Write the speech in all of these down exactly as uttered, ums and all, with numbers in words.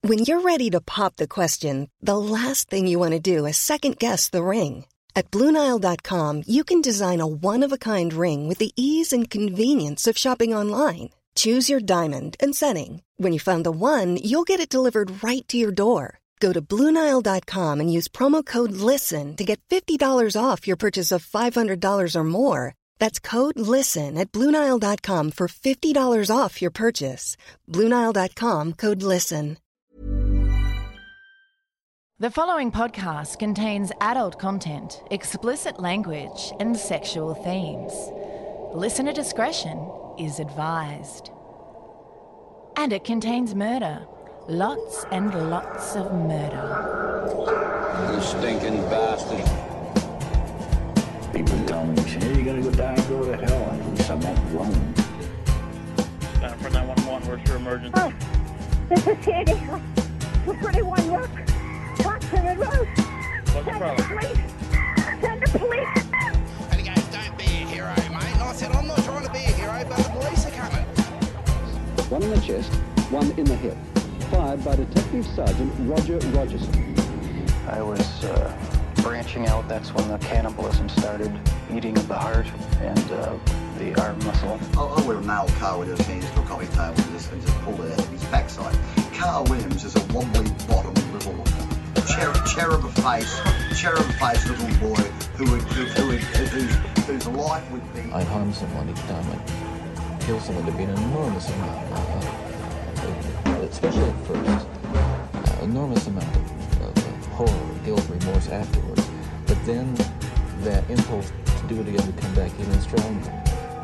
When you're ready to pop the question, the last thing you want to do is second-guess the ring. At Blue Nile dot com, you can design a one-of-a-kind ring with the ease and convenience of shopping online. Choose your diamond and setting. When you find the one, you'll get it delivered right to your door. Go to Blue Nile dot com and use promo code LISTEN to get fifty dollars off your purchase of five hundred dollars or more. That's code LISTEN at Blue Nile dot com for fifty dollars off your purchase. Blue Nile dot com, code LISTEN. The following podcast contains adult content, explicit language, and sexual themes. Listener discretion is advised. And it contains murder. Lots and lots of murder. You stinking bastard. People tell me, hey, you're gonna go die and go to hell. And at least I'm not alone. Uh, for nine one one, where's your emergency? Oh, this is Sandy. We're thirty-one Rook. Talk to me, Road. What's the problem? Police. Send the police. And he goes, don't be a hero, mate. And I said, I'm not trying to be a hero, but the police are coming. One in the chest, one in the hip. Fired by Detective Sergeant Roger Rogerson. I was uh, branching out. That's when the cannibalism started, eating of the heart and uh, the arm muscle. I, I would have nailed Carl with his hands to a coffee table and just, and just pulled it out of his backside. Carl Williams is a wobbly bottom little cherub, cherub face, cherub face little boy who would, who, who would, whose, whose life would be. I'd harm someone each time I'd kill someone. There'd be an enormous amount of, uh, especially at first, uh, enormous amount of, of uh, horror, guilt, remorse afterwards. But then that impulse to do it again would come back even stronger.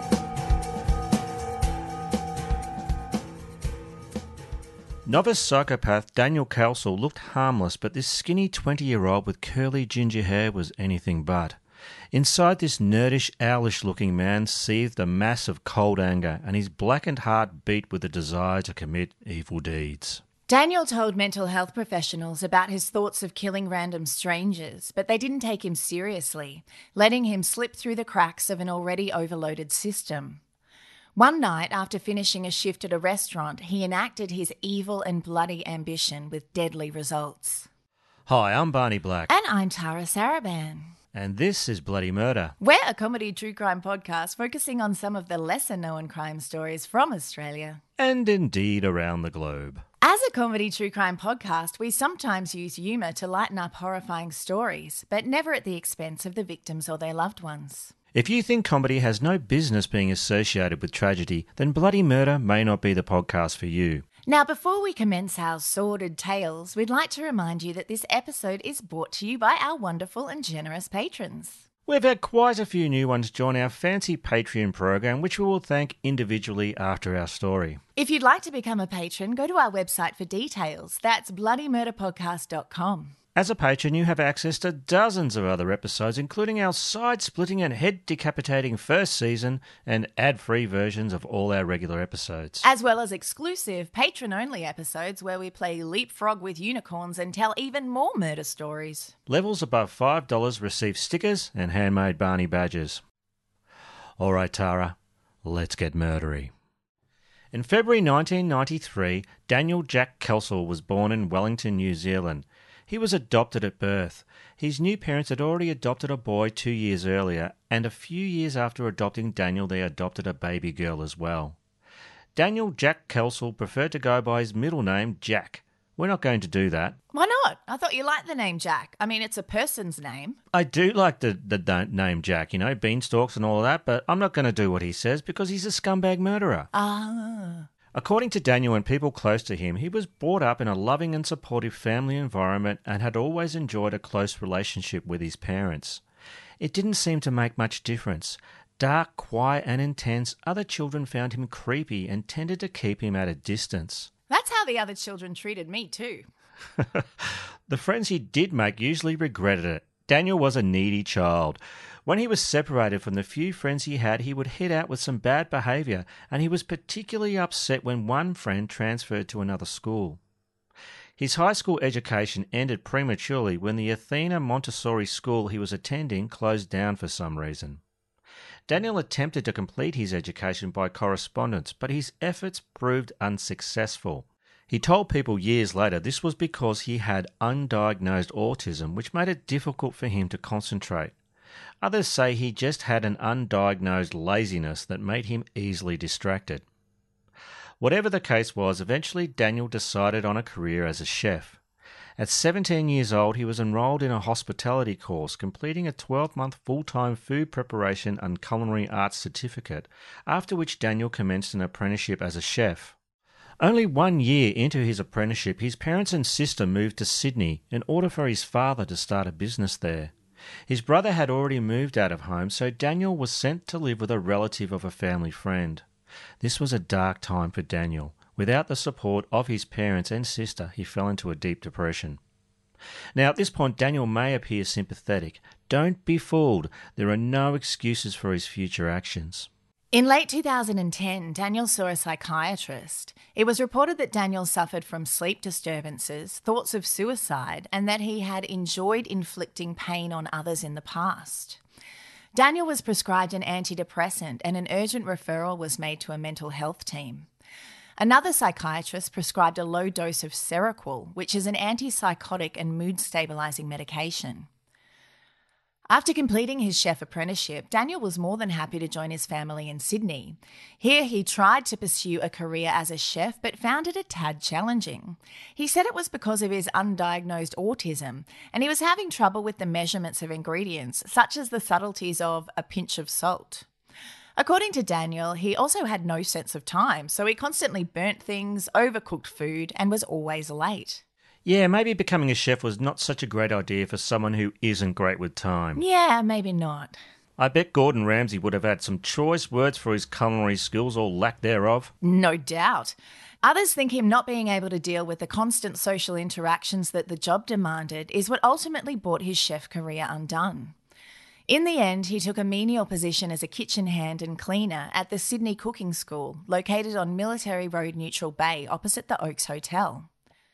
Novice psychopath Daniel Kelsall looked harmless, but this skinny twenty-year-old with curly ginger hair was anything but. Inside this nerdish, owlish-looking man seethed a mass of cold anger, and his blackened heart beat with the desire to commit evil deeds. Daniel told mental health professionals about his thoughts of killing random strangers, but they didn't take him seriously, letting him slip through the cracks of an already overloaded system. One night, after finishing a shift at a restaurant, he enacted his evil and bloody ambition with deadly results. Hi, I'm Barney Black. And I'm Tara Saraban. And this is Bloody Murder. We're a comedy true crime podcast focusing on some of the lesser-known crime stories from Australia. And indeed around the globe. As a comedy true crime podcast, we sometimes use humour to lighten up horrifying stories, but never at the expense of the victims or their loved ones. If you think comedy has no business being associated with tragedy, then Bloody Murder may not be the podcast for you. Now, before we commence our sordid tales, we'd like to remind you that this episode is brought to you by our wonderful and generous patrons. We've had quite a few new ones join our fancy Patreon program, which we will thank individually after our story. If you'd like to become a patron, go to our website for details. That's bloody murder podcast dot com. As a patron, you have access to dozens of other episodes, including our side-splitting and head-decapitating first season and ad-free versions of all our regular episodes. As well as exclusive patron-only episodes where we play leapfrog with unicorns and tell even more murder stories. Levels above five dollars receive stickers and handmade Barney badges. All right, Tara, let's get murdery. In February nineteen ninety-three, Daniel Jack Kelsall was born in Wellington, New Zealand. He was adopted at birth. His new parents had already adopted a boy two years earlier, and a few years after adopting Daniel, they adopted a baby girl as well. Daniel Jack Kelsall preferred to go by his middle name, Jack. We're not going to do that. Why not? I thought you liked the name Jack. I mean, it's a person's name. I do like the, the name Jack, you know, beanstalks and all of that, but I'm not going to do what he says because he's a scumbag murderer. Ah. According to Daniel and people close to him, he was brought up in a loving and supportive family environment and had always enjoyed a close relationship with his parents. It didn't seem to make much difference. Dark, quiet and intense, other children found him creepy and tended to keep him at a distance. That's how the other children treated me too. The friends he did make usually regretted it. Daniel was a needy child. When he was separated from the few friends he had, he would hit out with some bad behaviour, and he was particularly upset when one friend transferred to another school. His high school education ended prematurely when the Athena Montessori school he was attending closed down for some reason. Daniel attempted to complete his education by correspondence, but his efforts proved unsuccessful. He told people years later this was because he had undiagnosed autism, which made it difficult for him to concentrate. Others say he just had an undiagnosed laziness that made him easily distracted. Whatever the case was, eventually Daniel decided on a career as a chef. At seventeen years old, he was enrolled in a hospitality course, completing a twelve-month full-time food preparation and culinary arts certificate, after which Daniel commenced an apprenticeship as a chef. Only one year into his apprenticeship, his parents and sister moved to Sydney in order for his father to start a business there. His brother had already moved out of home, so Daniel was sent to live with a relative of a family friend. This was a dark time for Daniel. Without the support of his parents and sister, he fell into a deep depression. Now, at this point, Daniel may appear sympathetic. Don't be fooled. There are no excuses for his future actions. In late two thousand ten, Daniel saw a psychiatrist. It was reported that Daniel suffered from sleep disturbances, thoughts of suicide, and that he had enjoyed inflicting pain on others in the past. Daniel was prescribed an antidepressant and an urgent referral was made to a mental health team. Another psychiatrist prescribed a low dose of Seroquel, which is an antipsychotic and mood-stabilising medication. After completing his chef apprenticeship, Daniel was more than happy to join his family in Sydney. Here he tried to pursue a career as a chef but found it a tad challenging. He said it was because of his undiagnosed autism, and he was having trouble with the measurements of ingredients, such as the subtleties of a pinch of salt. According to Daniel, he also had no sense of time, so he constantly burnt things, overcooked food, and was always late. Yeah, maybe becoming a chef was not such a great idea for someone who isn't great with time. Yeah, maybe not. I bet Gordon Ramsay would have had some choice words for his culinary skills or lack thereof. No doubt. Others think him not being able to deal with the constant social interactions that the job demanded is what ultimately brought his chef career undone. In the end, he took a menial position as a kitchen hand and cleaner at the Sydney Cooking School, located on Military Road Neutral Bay opposite the Oaks Hotel.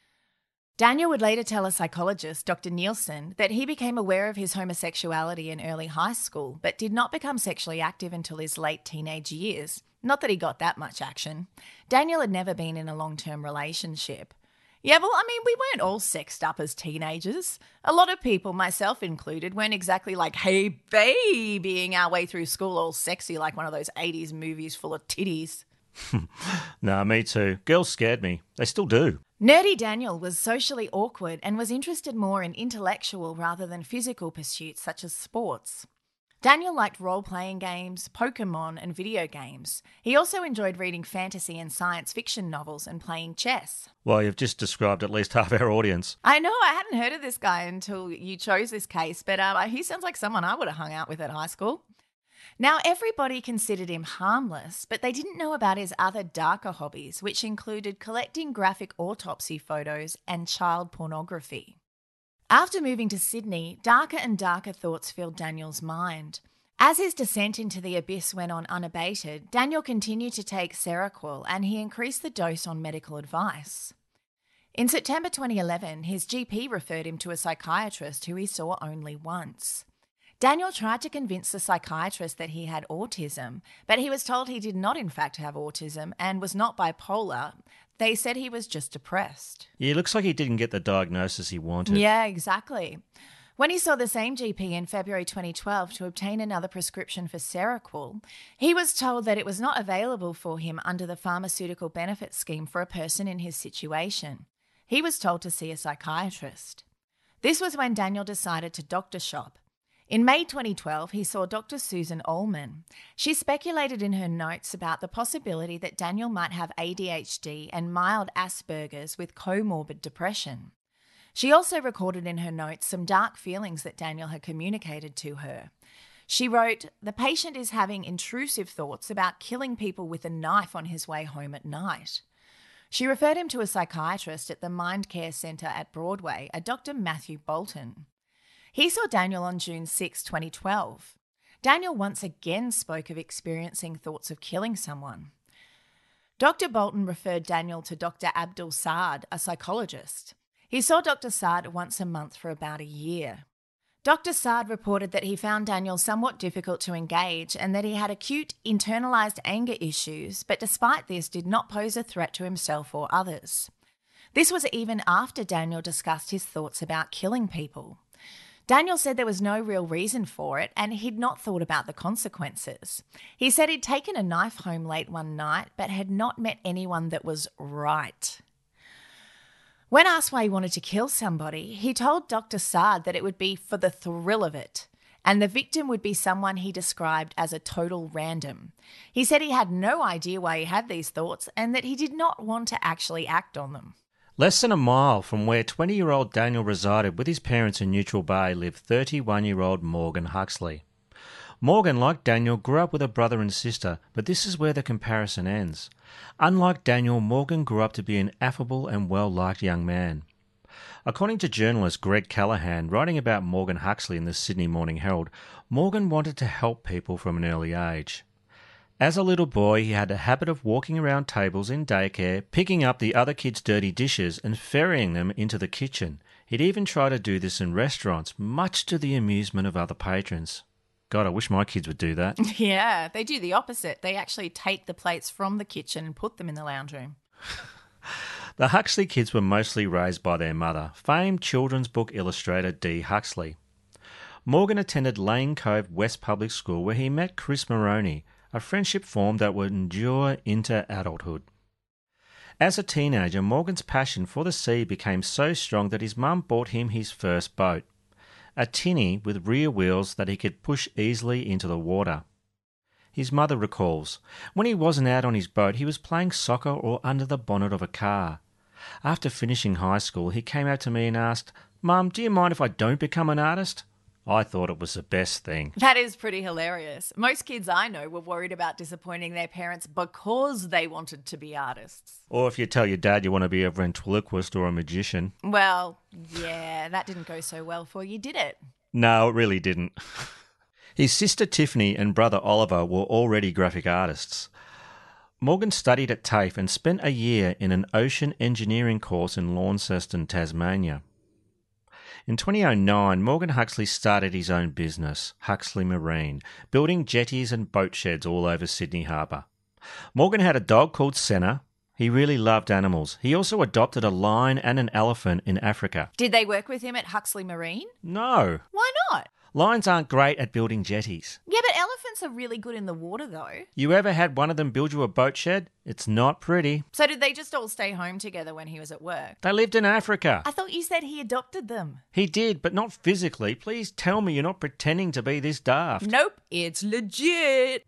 Daniel would later tell a psychologist, Doctor Nielsen, that he became aware of his homosexuality in early high school, but did not become sexually active until his late teenage years. Not that he got that much action. Daniel had never been in a long-term relationship. Yeah, well, I mean, we weren't all sexed up as teenagers. A lot of people, myself included, weren't exactly like, hey, babying our way through school all sexy like one of those eighties movies full of titties. Nah, me too. Girls scared me. They still do. Nerdy Daniel was socially awkward and was interested more in intellectual rather than physical pursuits such as sports. Daniel liked role-playing games, Pokemon, and video games. He also enjoyed reading fantasy and science fiction novels and playing chess. Well, you've just described at least half our audience. I know, I hadn't heard of this guy until you chose this case, but uh, he sounds like someone I would have hung out with at high school. Now, everybody considered him harmless, but they didn't know about his other darker hobbies, which included collecting graphic autopsy photos and child pornography. After moving to Sydney, darker and darker thoughts filled Daniel's mind. As his descent into the abyss went on unabated, Daniel continued to take Seroquel and he increased the dose on medical advice. In September twenty eleven, his G P referred him to a psychiatrist who he saw only once. Daniel tried to convince the psychiatrist that he had autism, but he was told he did not in fact have autism and was not bipolar. They said he was just depressed. Yeah, it looks like he didn't get the diagnosis he wanted. Yeah, exactly. When he saw the same G P in February twenty twelve to obtain another prescription for Seroquel, he was told that it was not available for him under the pharmaceutical benefit scheme for a person in his situation. He was told to see a psychiatrist. This was when Daniel decided to doctor shop. In May twenty twelve, he saw Doctor Susan Ullman. She speculated in her notes about the possibility that Daniel might have A D H D and mild Asperger's with comorbid depression. She also recorded in her notes some dark feelings that Daniel had communicated to her. She wrote, "The patient is having intrusive thoughts about killing people with a knife on his way home at night." She referred him to a psychiatrist at the Mind Care Centre at Broadway, a Doctor Matthew Bolton. He saw Daniel on June sixth, twenty twelve. Daniel once again spoke of experiencing thoughts of killing someone. Doctor Bolton referred Daniel to Doctor Abdul Saad, a psychologist. He saw Doctor Saad once a month for about a year. Doctor Saad reported that he found Daniel somewhat difficult to engage and that he had acute internalised anger issues, but despite this did not pose a threat to himself or others. This was even after Daniel discussed his thoughts about killing people. Daniel said there was no real reason for it and he'd not thought about the consequences. He said he'd taken a knife home late one night but had not met anyone that was right. When asked why he wanted to kill somebody, he told Doctor Saad that it would be for the thrill of it, and the victim would be someone he described as a total random. He said he had no idea why he had these thoughts and that he did not want to actually act on them. Less than a mile from where twenty-year-old Daniel resided with his parents in Neutral Bay lived thirty-one-year-old Morgan Huxley. Morgan, like Daniel, grew up with a brother and sister, but this is where the comparison ends. Unlike Daniel, Morgan grew up to be an affable and well-liked young man. According to journalist Greg Callahan, writing about Morgan Huxley in the Sydney Morning Herald, Morgan wanted to help people from an early age. As a little boy, he had a habit of walking around tables in daycare, picking up the other kids' dirty dishes and ferrying them into the kitchen. He'd even try to do this in restaurants, much to the amusement of other patrons. God, I wish my kids would do that. Yeah, they do the opposite. They actually take the plates from the kitchen and put them in the lounge room. The Huxley kids were mostly raised by their mother, famed children's book illustrator Dee Huxley. Morgan attended Lane Cove West Public School where he met Chris Maroney, a friendship formed that would endure into adulthood. As a teenager, Morgan's passion for the sea became so strong that his mum bought him his first boat, a tinny with rear wheels that he could push easily into the water. His mother recalls, when he wasn't out on his boat, he was playing soccer or under the bonnet of a car. After finishing high school, he came out to me and asked, "Mum, do you mind if I don't become an artist?" I thought it was the best thing. That is pretty hilarious. Most kids I know were worried about disappointing their parents because they wanted to be artists. Or if you tell your dad you want to be a ventriloquist or a magician. Well, yeah, that didn't go so well for you, did it? No, it really didn't. His sister Tiffany and brother Oliver were already graphic artists. Morgan studied at TAFE and spent a year in an ocean engineering course in Launceston, Tasmania. In two thousand nine, Morgan Huxley started his own business, Huxley Marine, building jetties and boat sheds all over Sydney Harbour. Morgan had a dog called Senna. He really loved animals. He also adopted a lion and an elephant in Africa. Did they work with him at Huxley Marine? No. Why not? Lions aren't great at building jetties. Yeah, but elephants are really good in the water, though. You ever had one of them build you a boat shed? It's not pretty. So did they just all stay home together when he was at work? They lived in Africa. I thought you said he adopted them. He did, but not physically. Please tell me you're not pretending to be this daft. Nope, it's legit.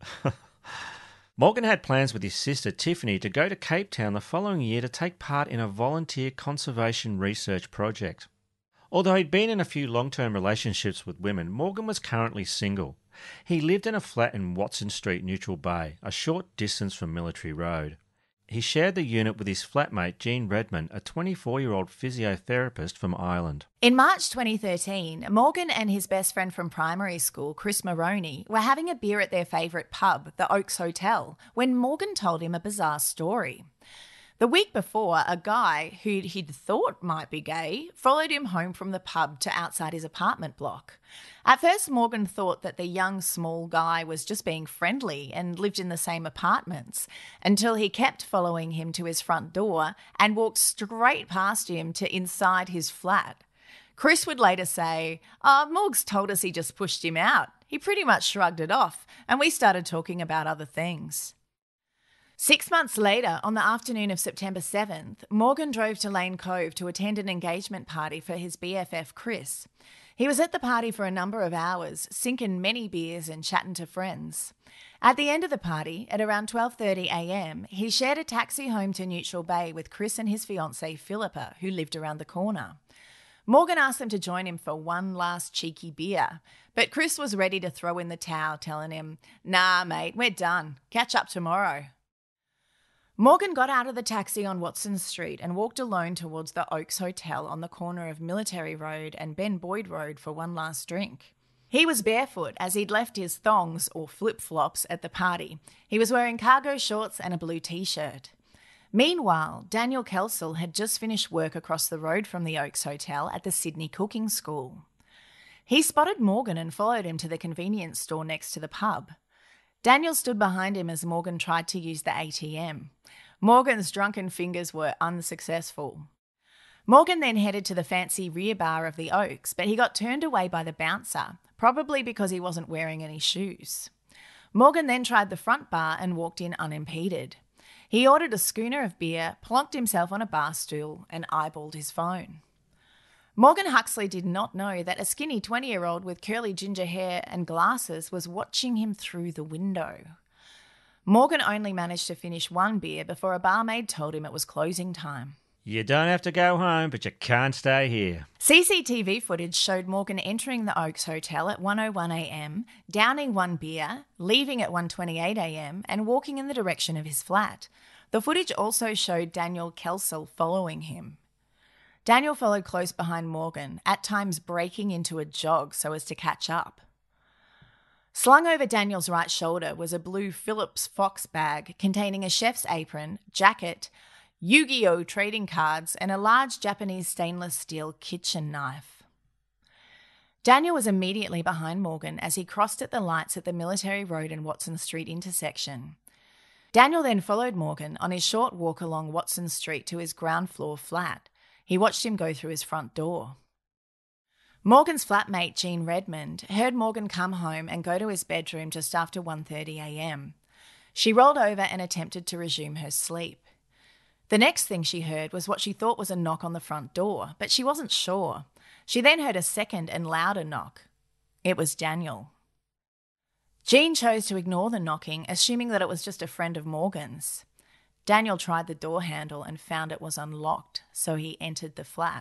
Morgan had plans with his sister Tiffany to go to Cape Town the following year to take part in a volunteer conservation research project. Although he'd been in a few long-term relationships with women, Morgan was currently single. He lived in a flat in Watson Street, Neutral Bay, a short distance from Military Road. He shared the unit with his flatmate Jean Redmond, a twenty-four-year-old physiotherapist from Ireland. In March twenty thirteen, Morgan and his best friend from primary school, Chris Maroney, were having a beer at their favourite pub, the Oaks Hotel, when Morgan told him a bizarre story. The week before, a guy who he'd thought might be gay followed him home from the pub to outside his apartment block. At first, Morgan thought that the young, small guy was just being friendly and lived in the same apartments, until he kept following him to his front door and walked straight past him to inside his flat. Chris would later say, "Oh, Morgs told us he just pushed him out. He pretty much shrugged it off, and we started talking about other things." Six months later, on the afternoon of September seventh, Morgan drove to Lane Cove to attend an engagement party for his B F F, Chris. He was at the party for a number of hours, sinking many beers and chatting to friends. At the end of the party, at around twelve thirty a m, he shared a taxi home to Neutral Bay with Chris and his fiancée, Philippa, who lived around the corner. Morgan asked them to join him for one last cheeky beer, but Chris was ready to throw in the towel, telling him, "Nah, mate, we're done. Catch up tomorrow." Morgan got out of the taxi on Watson Street and walked alone towards the Oaks Hotel on the corner of Military Road and Ben Boyd Road for one last drink. He was barefoot as he'd left his thongs, or flip-flops, at the party. He was wearing cargo shorts and a blue t-shirt. Meanwhile, Daniel Kelsall had just finished work across the road from the Oaks Hotel at the Sydney Cooking School. He spotted Morgan and followed him to the convenience store next to the pub. Daniel stood behind him as Morgan tried to use the A T M. Morgan's drunken fingers were unsuccessful. Morgan then headed to the fancy rear bar of the Oaks, but he got turned away by the bouncer, probably because he wasn't wearing any shoes. Morgan then tried the front bar and walked in unimpeded. He ordered a schooner of beer, plonked himself on a bar stool, and eyeballed his phone. Morgan Huxley did not know that a skinny twenty-year-old with curly ginger hair and glasses was watching him through the window. Morgan only managed to finish one beer before a barmaid told him it was closing time. You don't have to go home, but you can't stay here. C C T V footage showed Morgan entering the Oaks Hotel at one oh one a.m, downing one beer, leaving at one twenty-eight a.m, and walking in the direction of his flat. The footage also showed Daniel Kelsall following him. Daniel followed close behind Morgan, at times breaking into a jog so as to catch up. Slung over Daniel's right shoulder was a blue Phillips Fox bag containing a chef's apron, jacket, Yu-Gi-Oh! Trading cards, and a large Japanese stainless steel kitchen knife. Daniel was immediately behind Morgan as he crossed at the lights at the Military Road and Watson Street intersection. Daniel then followed Morgan on his short walk along Watson Street to his ground floor flat. He watched him go through his front door. Morgan's flatmate, Jean Redmond, heard Morgan come home and go to his bedroom just after one thirty a.m. She rolled over and attempted to resume her sleep. The next thing she heard was what she thought was a knock on the front door, but she wasn't sure. She then heard a second and louder knock. It was Daniel. Jean chose to ignore the knocking, assuming that it was just a friend of Morgan's. Daniel tried the door handle and found it was unlocked, so he entered the flat.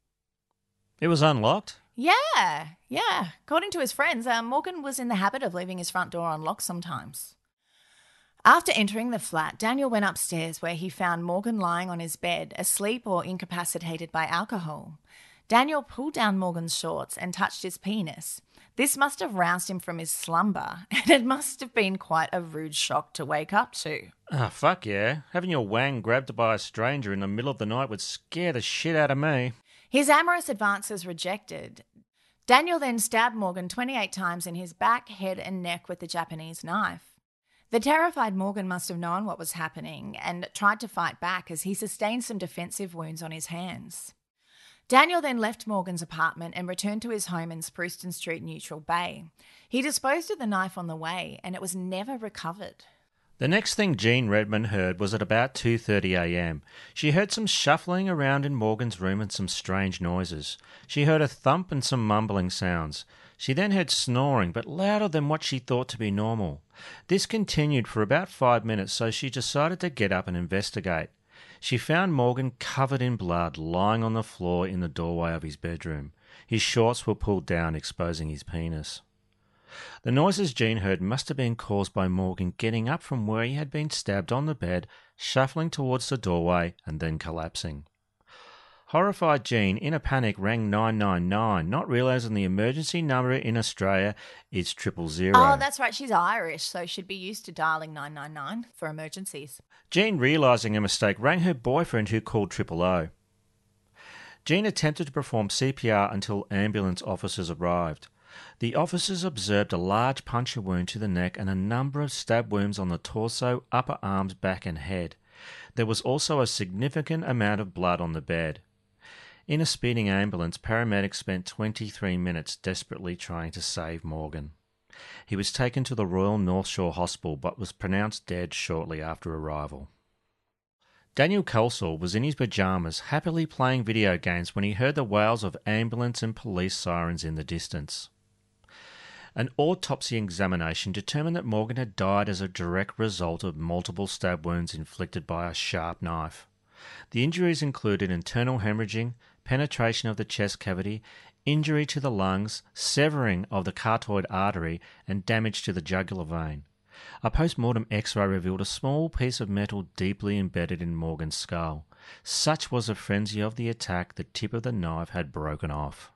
It was unlocked? Yeah, yeah. According to his friends, uh, Morgan was in the habit of leaving his front door unlocked sometimes. After entering the flat, Daniel went upstairs where he found Morgan lying on his bed, asleep or incapacitated by alcohol. Daniel pulled down Morgan's shorts and touched his penis. This must have roused him from his slumber, and it must have been quite a rude shock to wake up to. Ah, oh, fuck yeah. Having your wang grabbed by a stranger in the middle of the night would scare the shit out of me. His amorous advances rejected, Daniel then stabbed Morgan twenty-eight times in his back, head and neck with the Japanese knife. The terrified Morgan must have known what was happening and tried to fight back as he sustained some defensive wounds on his hands. Daniel then left Morgan's apartment and returned to his home in Spruceton Street, Neutral Bay. He disposed of the knife on the way and it was never recovered. The next thing Jean Redmond heard was at about two thirty a.m. She heard some shuffling around in Morgan's room and some strange noises. She heard a thump and some mumbling sounds. She then heard snoring, but louder than what she thought to be normal. This continued for about five minutes, so she decided to get up and investigate. She found Morgan covered in blood, lying on the floor in the doorway of his bedroom. His shorts were pulled down, exposing his penis. The noises Jean heard must have been caused by Morgan getting up from where he had been stabbed on the bed, shuffling towards the doorway, and then collapsing. Horrified Jean, in a panic, rang nine nine nine, not realising the emergency number in Australia is triple zero. Oh, that's right. She's Irish, so she'd be used to dialling nine nine nine for emergencies. Jean, realising her mistake, rang her boyfriend who called triple O. Jean attempted to perform C P R until ambulance officers arrived. The officers observed a large puncture wound to the neck and a number of stab wounds on the torso, upper arms, back and head. There was also a significant amount of blood on the bed. In a speeding ambulance, paramedics spent twenty-three minutes desperately trying to save Morgan. He was taken to the Royal North Shore Hospital but was pronounced dead shortly after arrival. Daniel Kelsall was in his pyjamas, happily playing video games when he heard the wails of ambulance and police sirens in the distance. An autopsy examination determined that Morgan had died as a direct result of multiple stab wounds inflicted by a sharp knife. The injuries included internal hemorrhaging, penetration of the chest cavity, injury to the lungs, severing of the carotid artery, and damage to the jugular vein. A post-mortem X-ray revealed a small piece of metal deeply embedded in Morgan's skull. Such was the frenzy of the attack, the tip of the knife had broken off.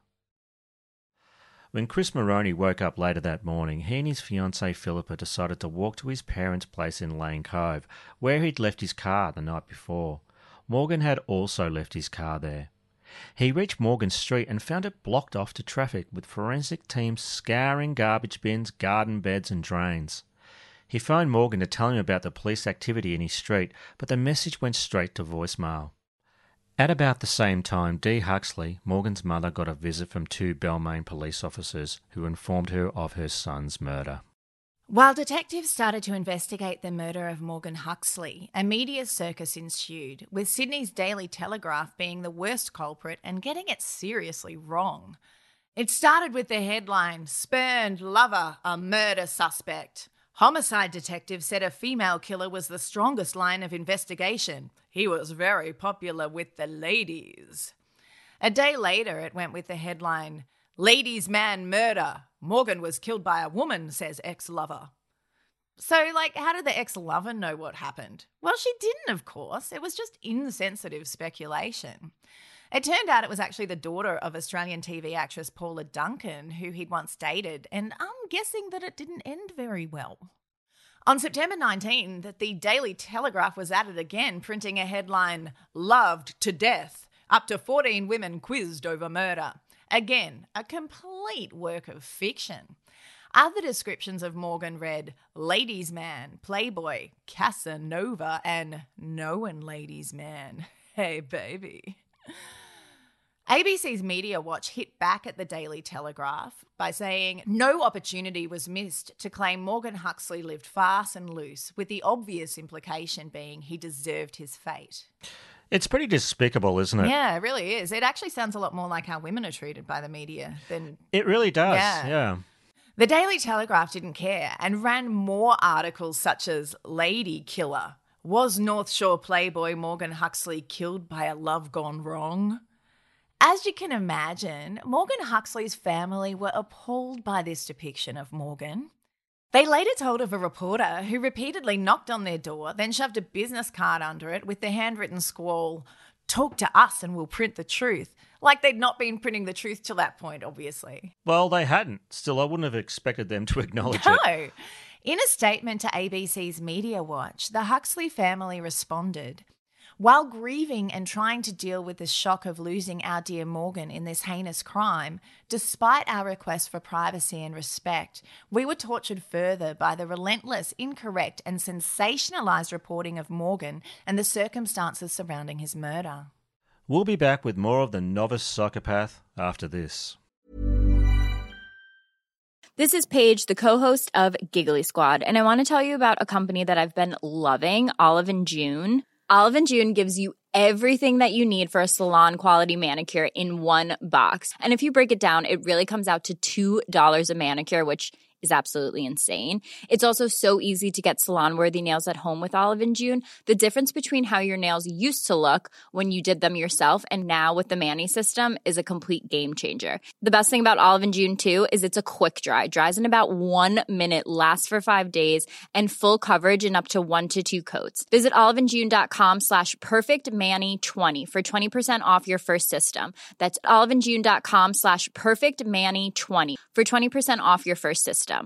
When Chris Moroney woke up later that morning, he and his fiancée Philippa decided to walk to his parents' place in Lane Cove, where he'd left his car the night before. Morgan had also left his car there. He reached Morgan Street and found it blocked off to traffic, with forensic teams scouring garbage bins, garden beds and drains. He phoned Morgan to tell him about the police activity in his street, but the message went straight to voicemail. At about the same time, Dee Huxley, Morgan's mother, got a visit from two Balmain police officers who informed her of her son's murder. While detectives started to investigate the murder of Morgan Huxley, a media circus ensued, with Sydney's Daily Telegraph being the worst culprit and getting it seriously wrong. It started with the headline, "Spurned Lover, a Murder Suspect." Homicide detectives said a female killer was the strongest line of investigation. He was very popular with the ladies. A day later, it went with the headline, "Ladies' Man Murder. Morgan was killed by a woman, says ex-lover." So, like, how did the ex-lover know what happened? Well, she didn't, of course. It was just insensitive speculation. It turned out it was actually the daughter of Australian T V actress Paula Duncan, who he'd once dated, and I'm guessing that it didn't end very well. On September nineteenth, the Daily Telegraph was at it again, printing a headline, "Loved to Death. Up to fourteen women quizzed over murder." Again, a complete work of fiction. Other descriptions of Morgan read ladies' man, playboy, Casanova, and knowing ladies' man. Hey, baby. A B C's Media Watch hit back at the Daily Telegraph by saying no opportunity was missed to claim Morgan Huxley lived fast and loose, with the obvious implication being he deserved his fate. It's pretty despicable, isn't it? Yeah, it really is. It actually sounds a lot more like how women are treated by the media than... It really does, yeah. yeah. The Daily Telegraph didn't care and ran more articles such as Lady Killer. Was North Shore playboy Morgan Huxley killed by a love gone wrong? As you can imagine, Morgan Huxley's family were appalled by this depiction of Morgan. They later told of a reporter who repeatedly knocked on their door, then shoved a business card under it with the handwritten squall, "Talk to us and we'll print the truth." Like they'd not been printing the truth till that point, obviously. Well, they hadn't. Still, I wouldn't have expected them to acknowledge no. it. No. In a statement to A B C's Media Watch, the Huxley family responded, "While grieving and trying to deal with the shock of losing our dear Morgan in this heinous crime, despite our request for privacy and respect, we were tortured further by the relentless, incorrect and sensationalised reporting of Morgan and the circumstances surrounding his murder." We'll be back with more of The Novice Psychopath after this. This is Paige, the co-host of Giggly Squad, and I want to tell you about a company that I've been loving, Olive and June. Olive and June gives you everything that you need for a salon-quality manicure in one box. And if you break it down, it really comes out to two dollars a manicure, which is absolutely insane. It's also so easy to get salon-worthy nails at home with Olive and June. The difference between how your nails used to look when you did them yourself and now with the Mani system is a complete game changer. The best thing about Olive and June, too, is it's a quick dry. Dries in about one minute, lasts for five days, and full coverage in up to one to two coats. Visit oliveandjune.com slash perfectmani20 for twenty percent off your first system. That's oliveandjune.com slash perfectmani20 for twenty percent off your first system.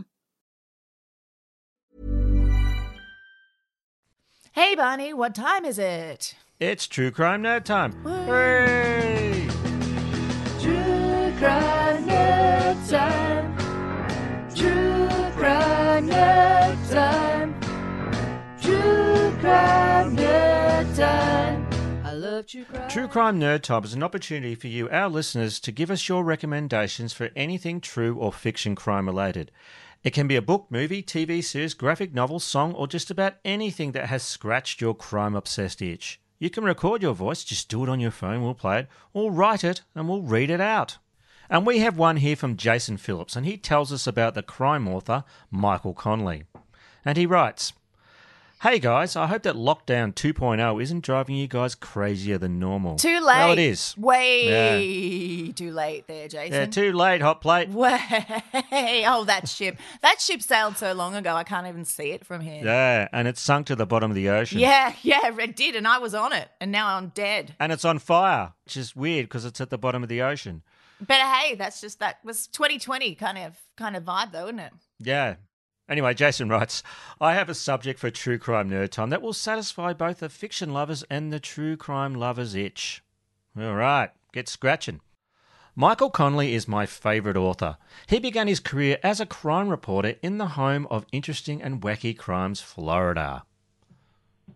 Hey, Barney, what time is it? It's True Crime Nerd Time. Hooray! True Crime Nerd Time. True Crime Nerd Time. True Crime Nerd Time. I love True Crime. True Crime Nerd Time is an opportunity for you, our listeners, to give us your recommendations for anything true or fiction crime related. It can be a book, movie, T V series, graphic novel, song, or just about anything that has scratched your crime-obsessed itch. You can record your voice, just do it on your phone, we'll play it, or write it and we'll read it out. And we have one here from Jason Phillips, and he tells us about the crime author, Michael Connelly. And he writes, "Hey guys, I hope that Lockdown two point oh isn't driving you guys crazier than normal." Too late. Well, it is. Way yeah. too late there, Jason. Yeah, too late, hot plate. Way. Oh, that ship. That ship sailed so long ago, I can't even see it from here. Yeah, and it sunk to the bottom of the ocean. Yeah, yeah, it did, and I was on it, and now I'm dead. And it's on fire, which is weird because it's at the bottom of the ocean. But hey, that's just, that was twenty twenty kind of kind of vibe though, isn't it? Yeah. Anyway, Jason writes, "I have a subject for True Crime Nerd Time that will satisfy both the fiction lovers and the true crime lovers' itch." All right, get scratching. Michael Connelly is my favourite author. He began his career as a crime reporter in the home of Interesting and Wacky Crimes, Florida.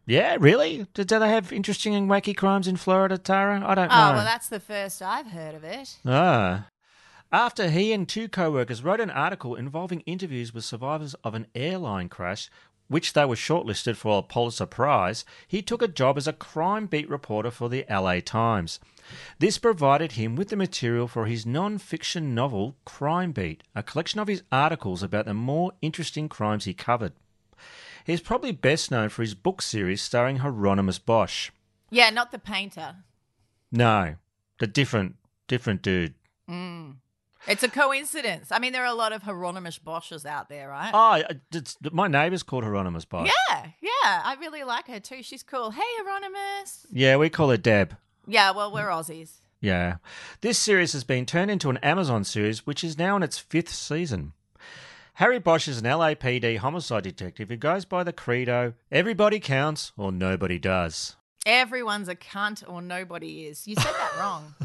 Yeah, really? Do, do they have interesting and wacky crimes in Florida, Tara? I don't Oh, know. well, that's the first I've heard of it. Ah. After he and two co-workers wrote an article involving interviews with survivors of an airline crash, which they were shortlisted for a Pulitzer Prize, he took a job as a crime beat reporter for the L A Times. This provided him with the material for his non-fiction novel Crime Beat, a collection of his articles about the more interesting crimes he covered. He's probably best known for his book series starring Hieronymus Bosch. Yeah, not the painter. No, the different, different dude. Mm. It's a coincidence. I mean, there are a lot of Hieronymus Bosches out there, right? Oh, it's, my neighbour's called Hieronymus Bosch. Yeah, yeah. I really like her too. She's cool. Hey, Hieronymus. Yeah, we call her Deb. Yeah, well, we're Aussies. Yeah. This series has been turned into an Amazon series, which is now in its fifth season. Harry Bosch is an L A P D homicide detective who goes by the credo, everybody counts or nobody does. Everyone's a cunt or nobody is. You said that wrong.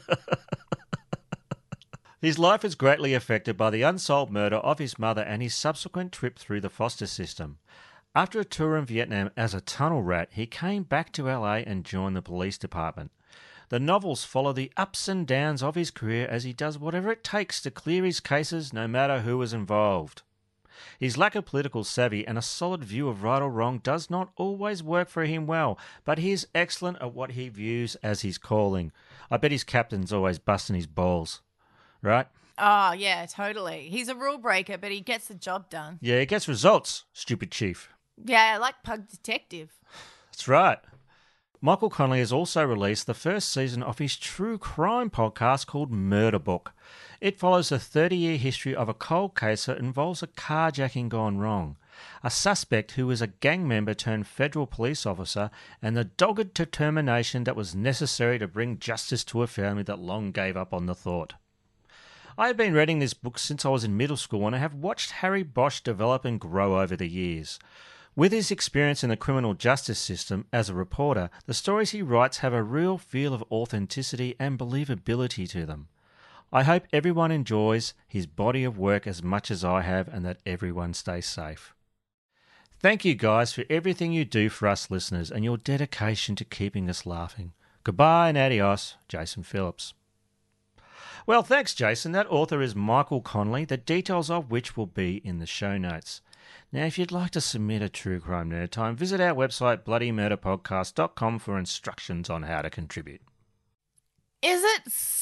His life is greatly affected by the unsolved murder of his mother and his subsequent trip through the foster system. After a tour in Vietnam as a tunnel rat, he came back to L A and joined the police department. The novels follow the ups and downs of his career as he does whatever it takes to clear his cases, no matter who is involved. His lack of political savvy and a solid view of right or wrong does not always work for him well, but he is excellent at what he views as his calling. I bet his captain's always busting his balls. Right? Oh, yeah, totally. He's a rule breaker, but he gets the job done. Yeah, he gets results, stupid chief. Yeah, like Pug Detective. That's right. Michael Connelly has also released the first season of his true crime podcast called Murder Book. It follows the thirty-year history of a cold case that involves a carjacking gone wrong, a suspect who was a gang member turned federal police officer, and the dogged determination that was necessary to bring justice to a family that long gave up on the thought. I have been reading this book since I was in middle school and I have watched Harry Bosch develop and grow over the years. With his experience in the criminal justice system as a reporter, the stories he writes have a real feel of authenticity and believability to them. I hope everyone enjoys his body of work as much as I have and that everyone stays safe. Thank you guys for everything you do for us listeners and your dedication to keeping us laughing. Goodbye and adios, Jason Phillips. Well, thanks, Jason. That author is Michael Connelly, the details of which will be in the show notes. Now, if you'd like to submit a True Crime Nerd Time, visit our website, bloody murder podcast dot com, for instructions on how to contribute. Is it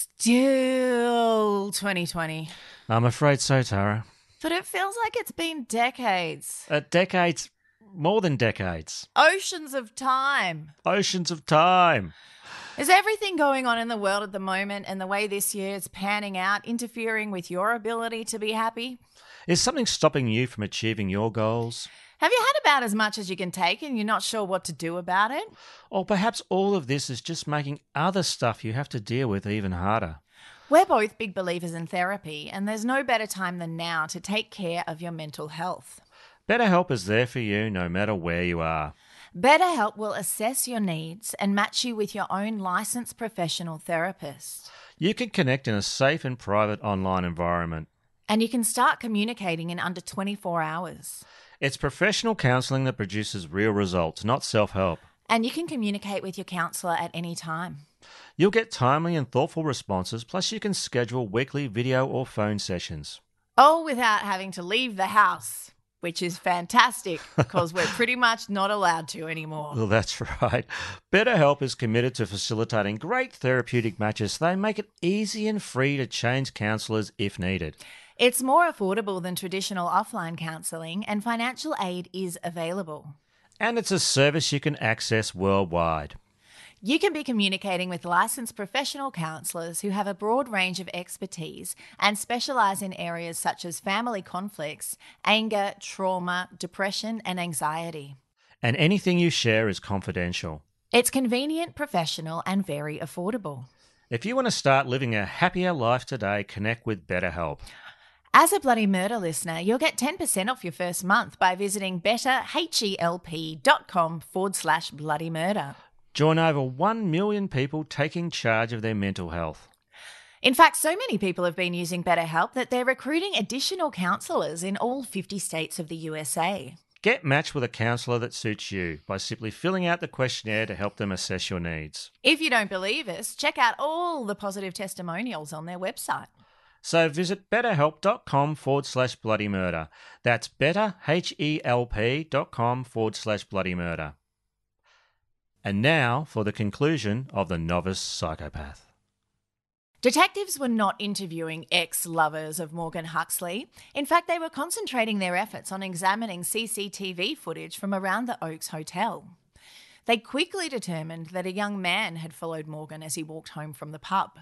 still twenty twenty? I'm afraid so, Tara. But it feels like it's been decades. Uh, decades, more than decades. Oceans of time. Oceans of time. Is everything going on in the world at the moment and the way this year is panning out interfering with your ability to be happy? Is something stopping you from achieving your goals? Have you had about as much as you can take and you're not sure what to do about it? Or perhaps all of this is just making other stuff you have to deal with even harder. We're both big believers in therapy, and there's no better time than now to take care of your mental health. BetterHelp is there for you no matter where you are. BetterHelp will assess your needs and match you with your own licensed professional therapist. You can connect in a safe and private online environment. And you can start communicating in under twenty-four hours. It's professional counselling that produces real results, not self-help. And you can communicate with your counsellor at any time. You'll get timely and thoughtful responses, plus you can schedule weekly video or phone sessions. All without having to leave the house, which is fantastic because we're pretty much not allowed to anymore. Well, that's right. BetterHelp is committed to facilitating great therapeutic matches, so they make it easy and free to change counsellors if needed. It's more affordable than traditional offline counselling, and financial aid is available. And it's a service you can access worldwide. You can be communicating with licensed professional counsellors who have a broad range of expertise and specialise in areas such as family conflicts, anger, trauma, depression and anxiety. And anything you share is confidential. It's convenient, professional and very affordable. If you want to start living a happier life today, connect with BetterHelp. As a Bloody Murder listener, you'll get ten percent off your first month by visiting betterhelp.com forward slash bloody murder. Join over one million people taking charge of their mental health. In fact, so many people have been using BetterHelp that they're recruiting additional counsellors in all fifty states of the U S A. Get matched with a counsellor that suits you by simply filling out the questionnaire to help them assess your needs. If you don't believe us, check out all the positive testimonials on their website. So visit betterhelp.com forward slash bloody murder. That's better, H-E-L-P dot com forward slash bloody murder. And now for the conclusion of The Novice Psychopath. Detectives were not interviewing ex-lovers of Morgan Huxley. In fact, they were concentrating their efforts on examining C C T V footage from around the Oaks Hotel. They quickly determined that a young man had followed Morgan as he walked home from the pub.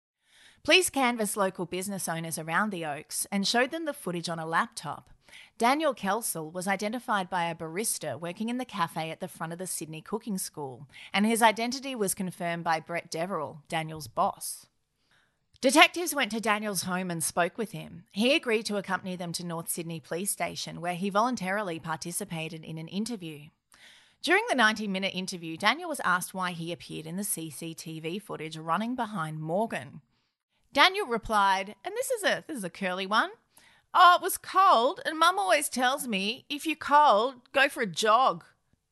Police canvassed local business owners around the Oaks and showed them the footage on a laptop. Daniel Kelsall was identified by a barista working in the cafe at the front of the Sydney Cooking School, and his identity was confirmed by Brett Deverell, Daniel's boss. Detectives went to Daniel's home and spoke with him. He agreed to accompany them to North Sydney Police Station, where he voluntarily participated in an interview. During the ninety-minute interview, Daniel was asked why he appeared in the C C T V footage running behind Morgan. Daniel replied, and this is a this is a curly one, "Oh, it was cold, and Mum always tells me, if you're cold, go for a jog."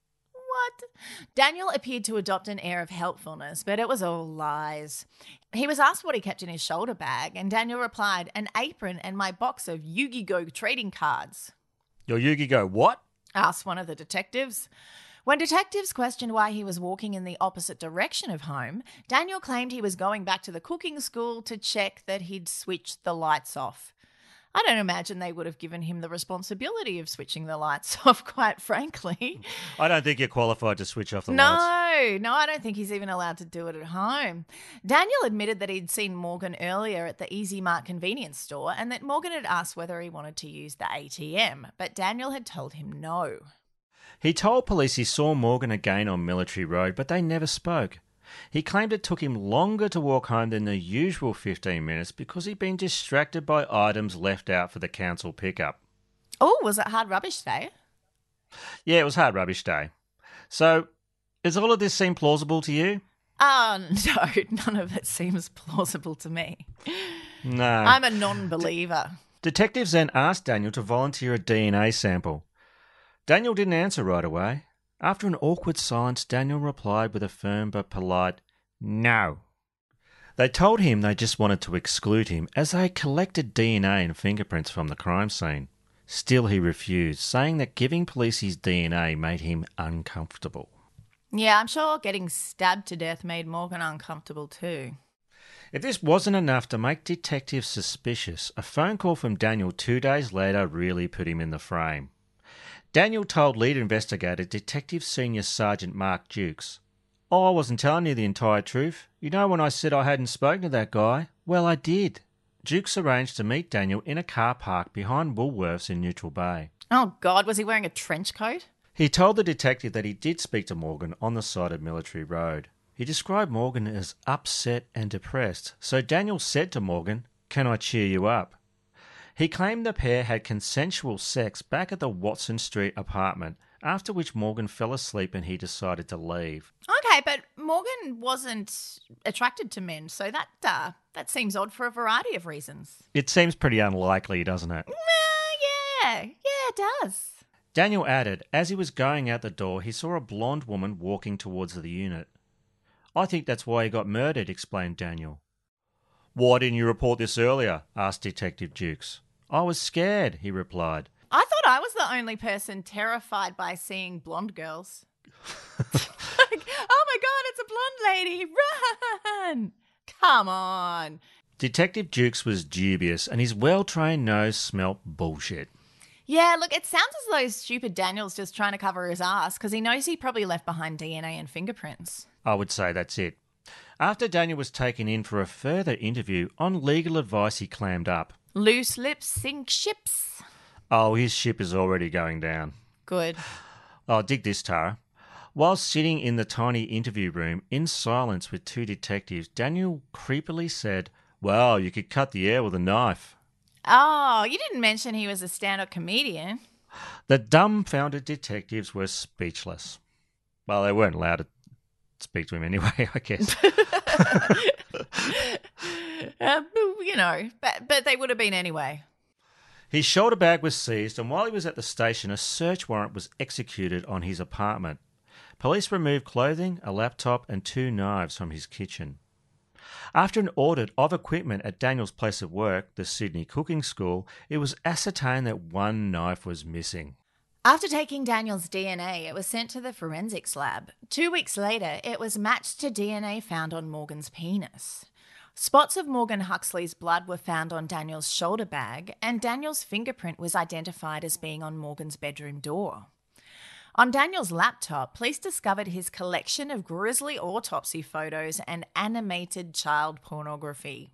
What? Daniel appeared to adopt an air of helpfulness, but it was all lies. He was asked what he kept in his shoulder bag, and Daniel replied, "An apron and my box of Yu-Gi-Go trading cards." Your Yu-Gi-Go what? Asked one of the detectives. When detectives questioned why he was walking in the opposite direction of home, Daniel claimed he was going back to the cooking school to check that he'd switched the lights off. I don't imagine they would have given him the responsibility of switching the lights off, quite frankly. I don't think you're qualified to switch off the no, lights. No, I don't think he's even allowed to do it at home. Daniel admitted that he'd seen Morgan earlier at the Easy Mart convenience store and that Morgan had asked whether he wanted to use the A T M, but Daniel had told him no. He told police he saw Morgan again on Military Road, but they never spoke. He claimed it took him longer to walk home than the usual fifteen minutes because he'd been distracted by items left out for the council pickup. Oh, was it hard rubbish day? Yeah, it was hard rubbish day. So, does all of this seem plausible to you? Oh, no, none of it seems plausible to me. No. I'm a non-believer. Detectives then asked Daniel to volunteer a D N A sample. Daniel didn't answer right away. After an awkward silence, Daniel replied with a firm but polite, "No." They told him they just wanted to exclude him as they collected D N A and fingerprints from the crime scene. Still, he refused, saying that giving police his D N A made him uncomfortable. Yeah, I'm sure getting stabbed to death made Morgan uncomfortable too. If this wasn't enough to make detectives suspicious, a phone call from Daniel two days later really put him in the frame. Daniel told lead investigator Detective Senior Sergeant Mark Dukes, "Oh, I wasn't telling you the entire truth. You know when I said I hadn't spoken to that guy? Well, I did." Dukes arranged to meet Daniel in a car park behind Woolworths in Neutral Bay. Oh, God, was he wearing a trench coat? He told the detective that he did speak to Morgan on the side of Military Road. He described Morgan as upset and depressed, so Daniel said to Morgan, "Can I cheer you up?" He claimed the pair had consensual sex back at the Watson Street apartment, after which Morgan fell asleep and he decided to leave. Okay, but Morgan wasn't attracted to men, so that uh, that seems odd for a variety of reasons. It seems pretty unlikely, doesn't it? Uh, yeah, yeah, it does. Daniel added, as he was going out the door, he saw a blonde woman walking towards the unit. "I think that's why he got murdered," explained Daniel. "Why didn't you report this earlier?" asked Detective Dukes. "I was scared," he replied. I thought I was the only person terrified by seeing blonde girls. Like, oh my God, it's a blonde lady, run! Come on. Detective Dukes was dubious and his well-trained nose smelt bullshit. Yeah, look, it sounds as though stupid Daniel's just trying to cover his ass because he knows he probably left behind D N A and fingerprints. I would say that's it. After Daniel was taken in for a further interview, on legal advice he clammed up. Loose lips sink ships. Oh, his ship is already going down. Good. Oh, dig this, Tara. While sitting in the tiny interview room in silence with two detectives, Daniel creepily said, "Well, you could cut the air with a knife." Oh, you didn't mention he was a stand-up comedian. The dumbfounded detectives were speechless. Well, they weren't allowed to speak to him anyway, I guess. uh, you know, but, but they would have been anyway. His shoulder bag was seized, and while he was at the station, a search warrant was executed on his apartment. Police removed clothing, a laptop, and two knives from his kitchen. After an audit of equipment at Daniel's place of work, the Sydney Cooking School, it was ascertained that one knife was missing. After taking Daniel's D N A, it was sent to the forensics lab. Two weeks later, it was matched to D N A found on Morgan's penis. Spots of Morgan Huxley's blood were found on Daniel's shoulder bag, and Daniel's fingerprint was identified as being on Morgan's bedroom door. On Daniel's laptop, police discovered his collection of grisly autopsy photos and animated child pornography.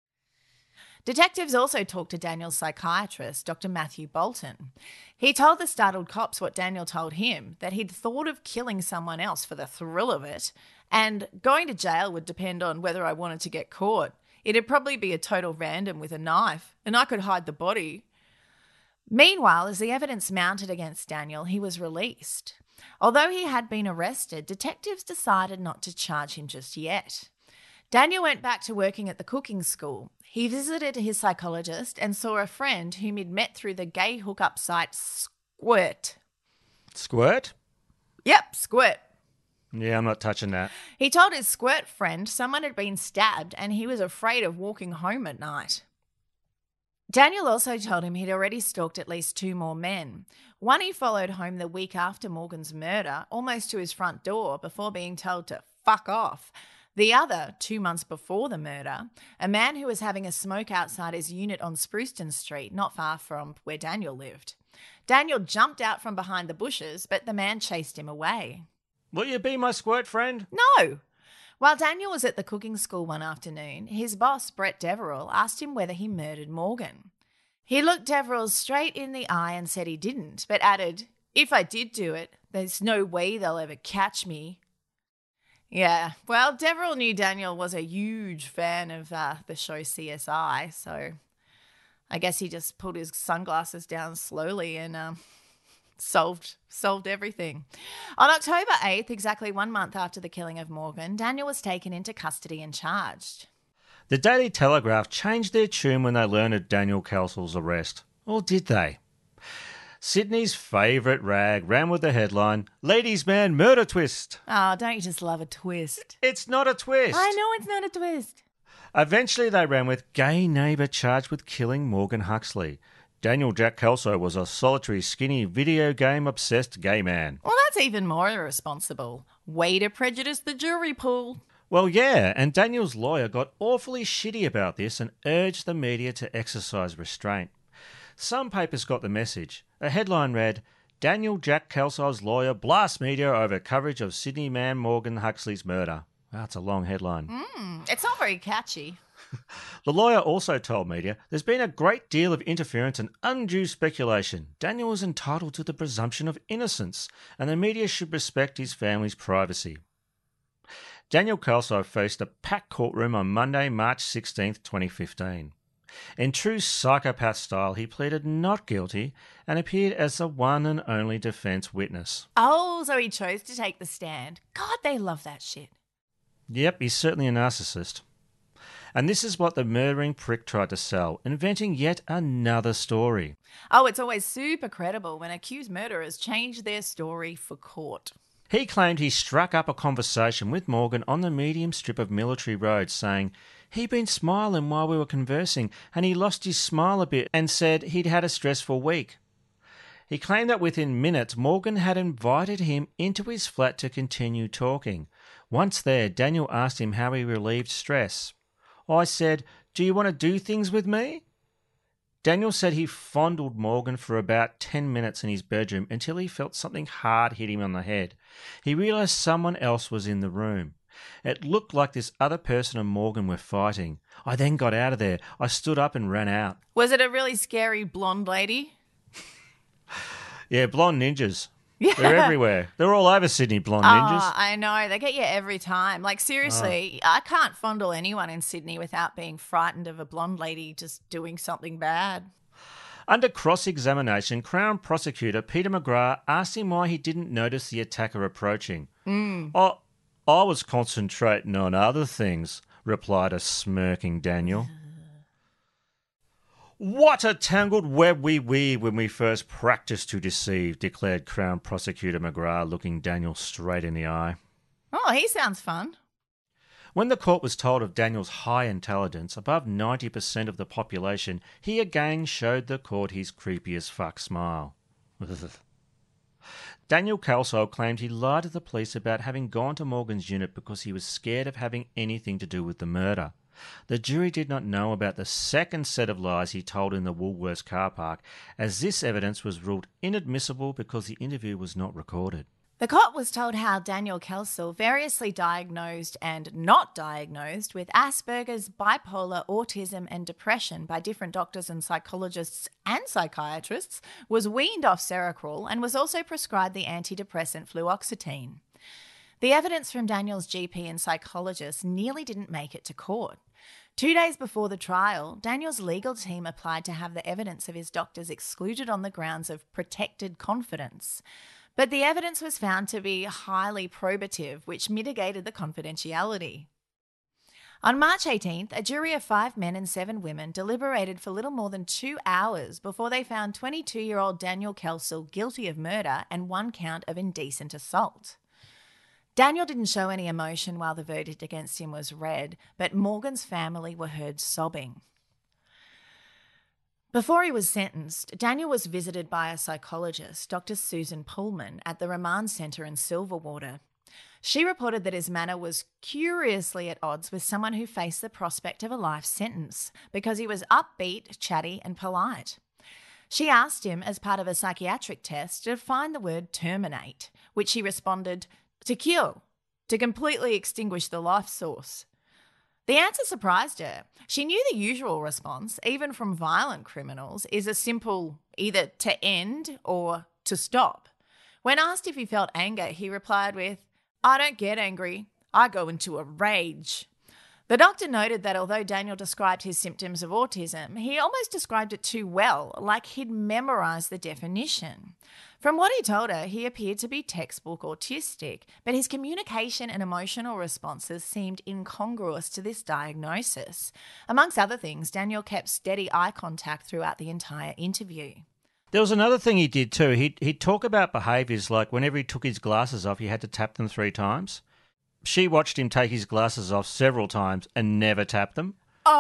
Detectives also talked to Daniel's psychiatrist, Doctor Matthew Bolton. He told the startled cops what Daniel told him, that he'd thought of killing someone else for the thrill of it, and going to jail would depend on whether I wanted to get caught. It'd probably be a total random with a knife, and I could hide the body. Meanwhile, as the evidence mounted against Daniel, he was released. Although he had been arrested, detectives decided not to charge him just yet. Daniel went back to working at the cooking school. He visited his psychologist and saw a friend whom he'd met through the gay hookup site Squirt. Squirt? Yep, Squirt. Yeah, I'm not touching that. He told his Squirt friend someone had been stabbed and he was afraid of walking home at night. Daniel also told him he'd already stalked at least two more men. One he followed home the week after Morgan's murder, almost to his front door, before being told to fuck off. The other, two months before the murder, a man who was having a smoke outside his unit on Spruceton Street, not far from where Daniel lived. Daniel jumped out from behind the bushes, but the man chased him away. Will you be my Squirt friend? No! While Daniel was at the cooking school one afternoon, his boss, Brett Deverell, asked him whether he murdered Morgan. He looked Deverell straight in the eye and said he didn't, but added, "If I did do it, there's no way they'll ever catch me." Yeah, well, Deverell knew Daniel was a huge fan of uh, the show C S I, so I guess he just pulled his sunglasses down slowly and um, solved solved everything. On October eighth, exactly one month after the killing of Morgan, Daniel was taken into custody and charged. The Daily Telegraph changed their tune when they learned of Daniel Kelsol's arrest. Or did they? Sydney's favourite rag ran with the headline, "Ladies' Man Murder Twist." Oh, don't you just love a twist? It's not a twist. I know it's not a twist. Eventually they ran with gay neighbour charged with killing Morgan Huxley. Daniel Jack Kelso was a solitary, skinny, video game-obsessed gay man. Well, that's even more irresponsible. Way to prejudice the jury pool. Well, yeah, and Daniel's lawyer got awfully shitty about this and urged the media to exercise restraint. Some papers got the message. A headline read, "Daniel Jack Kelso's lawyer blasts media over coverage of Sydney man Morgan Huxley's murder." That's a long headline. Mm, it's not very catchy. The lawyer also told media, "There's been a great deal of interference and undue speculation. Daniel is entitled to the presumption of innocence, and the media should respect his family's privacy." Daniel Kelso faced a packed courtroom on Monday, March sixteenth, twenty fifteen. In true psychopath style, he pleaded not guilty and appeared as the one and only defence witness. Oh, so he chose to take the stand. God, they love that shit. Yep, he's certainly a narcissist. And this is what the murdering prick tried to sell, inventing yet another story. Oh, it's always super credible when accused murderers change their story for court. He claimed he struck up a conversation with Morgan on the medium strip of Military Road, saying he'd been smiling while we were conversing and he lost his smile a bit and said he'd had a stressful week. He claimed that within minutes Morgan had invited him into his flat to continue talking. Once there, Daniel asked him how he relieved stress. I said, "Do you want to do things with me?" Daniel said he fondled Morgan for about ten minutes in his bedroom until he felt something hard hit him on the head. He realised someone else was in the room. It looked like this other person and Morgan were fighting. I then got out of there. I stood up and ran out. Was it a really scary blonde lady? Yeah, blonde ninjas. Yeah. They're everywhere. They're all over Sydney, blonde Oh, ninjas. I know. They get you every time. Like, seriously, Oh. I can't fondle anyone in Sydney without being frightened of a blonde lady just doing something bad. Under cross-examination, Crown Prosecutor Peter McGrath asked him why he didn't notice the attacker approaching. Mm. I, I was concentrating on other things, replied a smirking Daniel. "What a tangled web we weave when we first practice to deceive," declared Crown Prosecutor McGrath, looking Daniel straight in the eye. Oh, he sounds fun. When the court was told of Daniel's high intelligence, above ninety percent of the population, he again showed the court his creepy as fuck smile. Daniel Kelso claimed he lied to the police about having gone to Morgan's unit because he was scared of having anything to do with the murder. The jury did not know about the second set of lies he told in the Woolworths car park, as this evidence was ruled inadmissible because the interview was not recorded. The court was told how Daniel Kelso variously diagnosed and not diagnosed with Asperger's, bipolar, autism and depression by different doctors and psychologists and psychiatrists, was weaned off Seroquel and was also prescribed the antidepressant fluoxetine. The evidence from Daniel's G P and psychologist nearly didn't make it to court. Two days before the trial, Daniel's legal team applied to have the evidence of his doctors excluded on the grounds of protected confidence. But the evidence was found to be highly probative, which mitigated the confidentiality. On March eighteenth, a jury of five men and seven women deliberated for little more than two hours before they found twenty-two-year-old Daniel Kelso guilty of murder and one count of indecent assault. Daniel didn't show any emotion while the verdict against him was read, but Morgan's family were heard sobbing. Before he was sentenced, Daniel was visited by a psychologist, Doctor Susan Pullman, at the Remand Centre in Silverwater. She reported that his manner was curiously at odds with someone who faced the prospect of a life sentence because he was upbeat, chatty and polite. She asked him, as part of a psychiatric test, to define the word terminate, which he responded, to kill, to completely extinguish the life source. The answer surprised her. She knew the usual response, even from violent criminals, is a simple either to end or to stop. When asked if he felt anger, he replied with, "I don't get angry. I go into a rage." The doctor noted that although Daniel described his symptoms of autism, he almost described it too well, like he'd memorised the definition. From what he told her, he appeared to be textbook autistic, but his communication and emotional responses seemed incongruous to this diagnosis. Amongst other things, Daniel kept steady eye contact throughout the entire interview. There was another thing he did too. He'd, he'd talk about behaviours like whenever he took his glasses off, he had to tap them three times. She watched him take his glasses off several times and never tap them.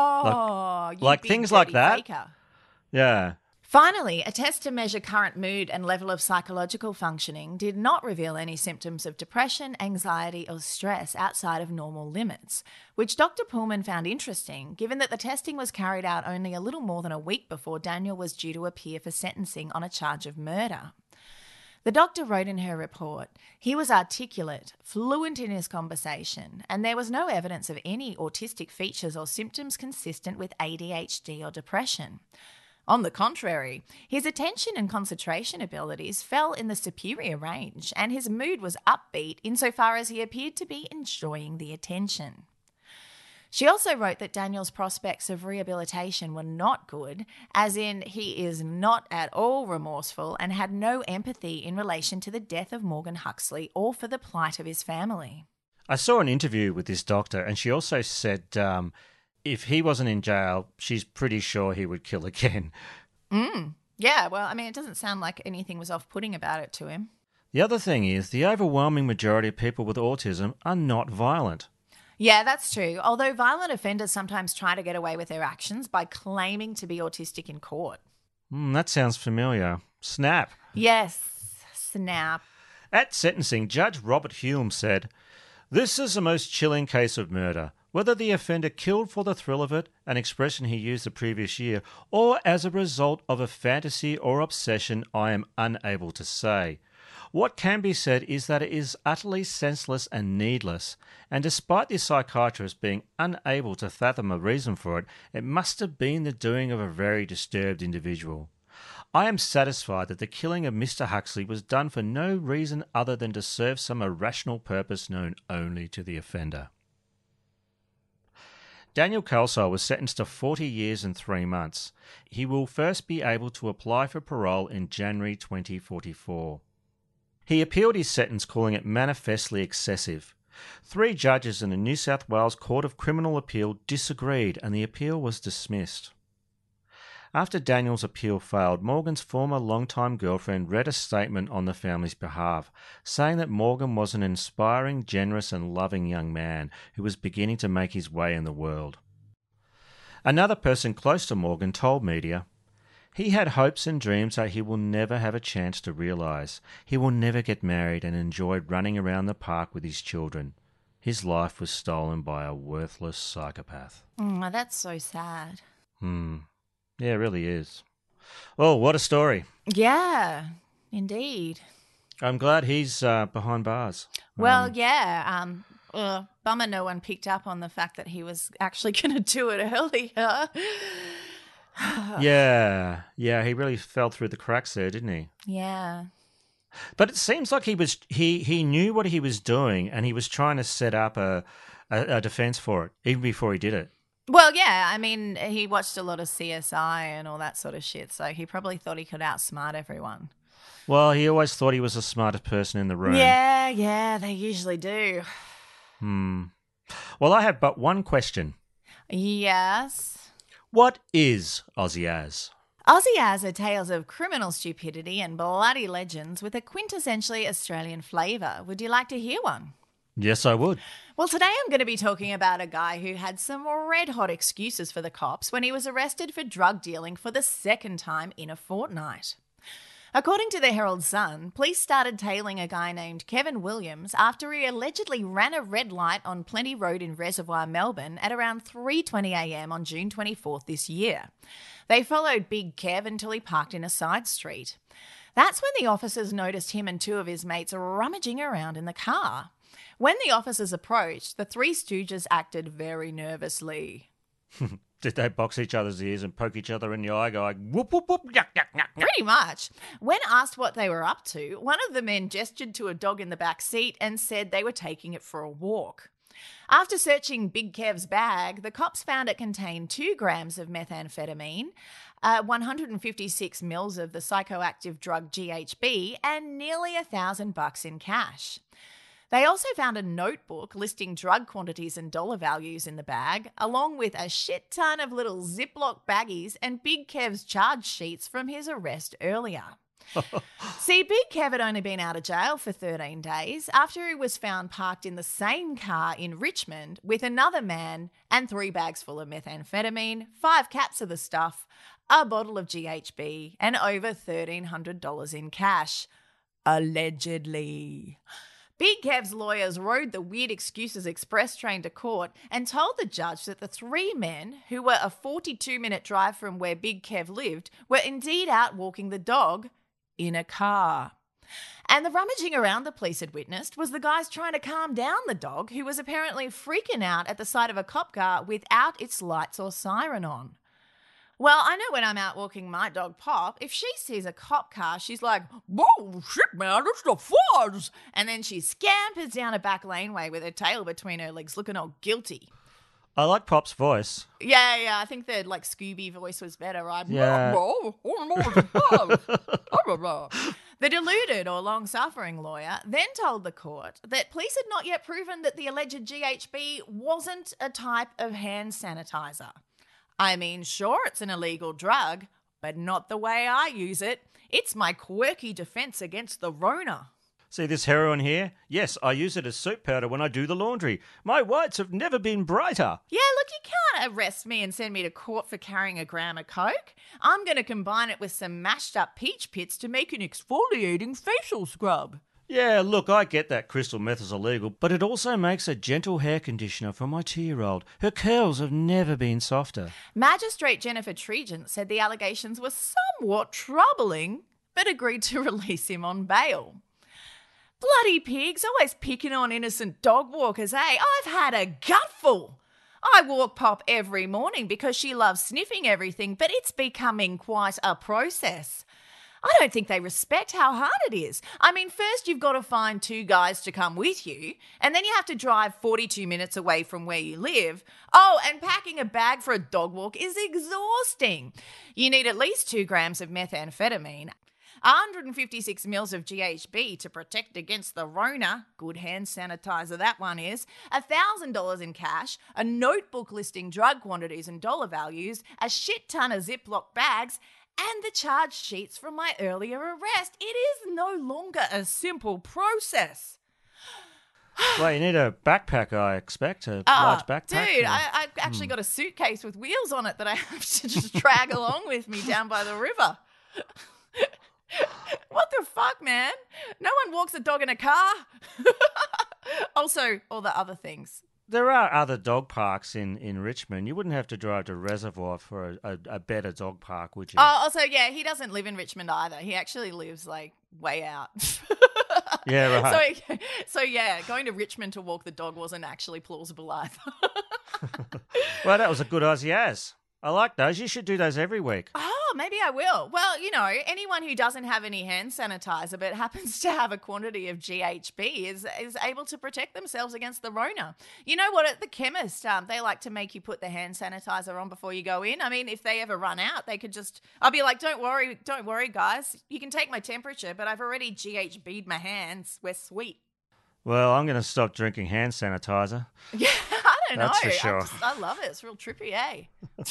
Oh, like, you like big things like dirty that. faker. Yeah. Finally, a test to measure current mood and level of psychological functioning did not reveal any symptoms of depression, anxiety or stress outside of normal limits, which Doctor Pullman found interesting, given that the testing was carried out only a little more than a week before Daniel was due to appear for sentencing on a charge of murder. The doctor wrote in her report, he was articulate, fluent in his conversation, and there was no evidence of any autistic features or symptoms consistent with A D H D or depression. On the contrary, his attention and concentration abilities fell in the superior range, and his mood was upbeat insofar as he appeared to be enjoying the attention. She also wrote that Daniel's prospects of rehabilitation were not good, as in he is not at all remorseful and had no empathy in relation to the death of Morgan Huxley or for the plight of his family. I saw an interview with this doctor, and she also said um, if he wasn't in jail, she's pretty sure he would kill again. Mm. Yeah, well, I mean, it doesn't sound like anything was off-putting about it to him. The other thing is, the overwhelming majority of people with autism are not violent. Yeah, that's true. Although violent offenders sometimes try to get away with their actions by claiming to be autistic in court. Mm, that sounds familiar. Snap. Yes, snap. At sentencing, Judge Robert Hume said, "This is the most chilling case of murder. Whether the offender killed for the thrill of it, an expression he used the previous year, or as a result of a fantasy or obsession, I am unable to say. What can be said is that it is utterly senseless and needless, and despite the psychiatrist being unable to fathom a reason for it, it must have been the doing of a very disturbed individual. I am satisfied that the killing of Mister Huxley was done for no reason other than to serve some irrational purpose known only to the offender." Daniel Kelso was sentenced to forty years and three months. He will first be able to apply for parole in January twenty forty-four. He appealed his sentence, calling it manifestly excessive. Three judges in the New South Wales Court of Criminal Appeal disagreed, and the appeal was dismissed. After Daniel's appeal failed, Morgan's former longtime girlfriend read a statement on the family's behalf, saying that Morgan was an inspiring, generous and loving young man who was beginning to make his way in the world. Another person close to Morgan told media, "He had hopes and dreams that he will never have a chance to realise. He will never get married and enjoy running around the park with his children. His life was stolen by a worthless psychopath." Mm, that's so sad. Hmm. Yeah, it really is. Well, what a story. Yeah, indeed. I'm glad he's uh, behind bars. Well, Um, yeah. Um, uh, bummer no one picked up on the fact that he was actually going to do it earlier. yeah, yeah, he really fell through the cracks there, didn't he? Yeah. But it seems like he was he, he knew what he was doing, and he was trying to set up a, a, a defense for it even before he did it. Well, yeah, I mean, he watched a lot of C S I and all that sort of shit, so he probably thought he could outsmart everyone. Well, he always thought he was the smartest person in the room. Yeah, yeah, they usually do. Hmm. Well, I have but one question. Yes. What is Aussie As? Aussie As are tales of criminal stupidity and bloody legends with a quintessentially Australian flavour. Would you like to hear one? Yes, I would. Well, today I'm going to be talking about a guy who had some red-hot excuses for the cops when he was arrested for drug dealing for the second time in a fortnight. According to the Herald Sun, police started tailing a guy named Kevin Williams after he allegedly ran a red light on Plenty Road in Reservoir, Melbourne at around three twenty a m on June twenty-fourth this year. They followed Big Kev until he parked in a side street. That's when the officers noticed him and two of his mates rummaging around in the car. When the officers approached, the Three Stooges acted very nervously. Did they box each other's ears and poke each other in the eye going, whoop, whoop, whoop, yuck, yuck, yuck, yuck? Pretty much. When asked what they were up to, one of the men gestured to a dog in the back seat and said they were taking it for a walk. After searching Big Kev's bag, the cops found it contained two grams of methamphetamine, uh, one hundred fifty-six mils of the psychoactive drug G H B, and nearly a thousand bucks in cash. They also found a notebook listing drug quantities and dollar values in the bag, along with a shit ton of little Ziploc baggies and Big Kev's charge sheets from his arrest earlier. See, Big Kev had only been out of jail for thirteen days after he was found parked in the same car in Richmond with another man and three bags full of methamphetamine, five caps of the stuff, a bottle of G H B, and over thirteen hundred dollars in cash. Allegedly. Big Kev's lawyers rode the Weird Excuses Express train to court and told the judge that the three men, who were a forty-two minute drive from where Big Kev lived, were indeed out walking the dog in a car. And the rummaging around the police had witnessed was the guys trying to calm down the dog, who was apparently freaking out at the sight of a cop car without its lights or siren on. Well, I know when I'm out walking my dog Pop, if she sees a cop car, she's like, "Whoa, shit, man, it's the Fuzz!" And then she scampers down a back laneway with her tail between her legs, looking all guilty. I like Pop's voice. Yeah, yeah, I think the like Scooby voice was better, right? Yeah. The deluded or long-suffering lawyer then told the court that police had not yet proven that the alleged G H B wasn't a type of hand sanitizer. I mean, sure, it's an illegal drug, but not the way I use it. It's my quirky defense against the Rona. See this heroin here? Yes, I use it as soap powder when I do the laundry. My whites have never been brighter. Yeah, look, you can't arrest me and send me to court for carrying a gram of coke. I'm going to combine it with some mashed up peach pits to make an exfoliating facial scrub. Yeah, look, I get that crystal meth is illegal, but it also makes a gentle hair conditioner for my two-year-old. Her curls have never been softer. Magistrate Jennifer Tregent said the allegations were somewhat troubling, but agreed to release him on bail. Bloody pigs, always picking on innocent dog walkers, eh? I've had a gutful. I walk Pop every morning because she loves sniffing everything, but it's becoming quite a process. I don't think they respect how hard it is. I mean, first you've got to find two guys to come with you, and then you have to drive forty-two minutes away from where you live. Oh, and packing a bag for a dog walk is exhausting. You need at least two grams of methamphetamine, one hundred fifty-six mils of G H B to protect against the Rona. Good hand sanitizer that one is. one thousand dollars in cash. A notebook listing drug quantities and dollar values. A shit ton of Ziploc bags. And the charge sheets from my earlier arrest. It is no longer a simple process. Well, you need a backpack, I expect, a Oh, large backpack. dude, or- I, I've actually got a suitcase with wheels on it that I have to just drag along with me down by the river. What the fuck, man? No one walks a dog in a car. Also, all the other things. There are other dog parks in, in Richmond. You wouldn't have to drive to Reservoir for a, a, a better dog park, would you? Oh, also, yeah, he doesn't live in Richmond either. He actually lives, like, way out. Yeah, right. So, so, yeah, going to Richmond to walk the dog wasn't actually plausible either. Well, that was a good Aussie as. I like those. You should do those every week. Oh, maybe I will. Well, you know, anyone who doesn't have any hand sanitizer but happens to have a quantity of G H B is is able to protect themselves against the Rona. You know what? At the chemist, um, they like to make you put the hand sanitizer on before you go in. I mean, if they ever run out, they could just. I'll be like, don't worry, don't worry, guys. You can take my temperature, but I've already G H B'd my hands. We're sweet. Well, I'm going to stop drinking hand sanitizer. Yeah, I don't That's know. for sure. I, just, I love it. It's real trippy, eh?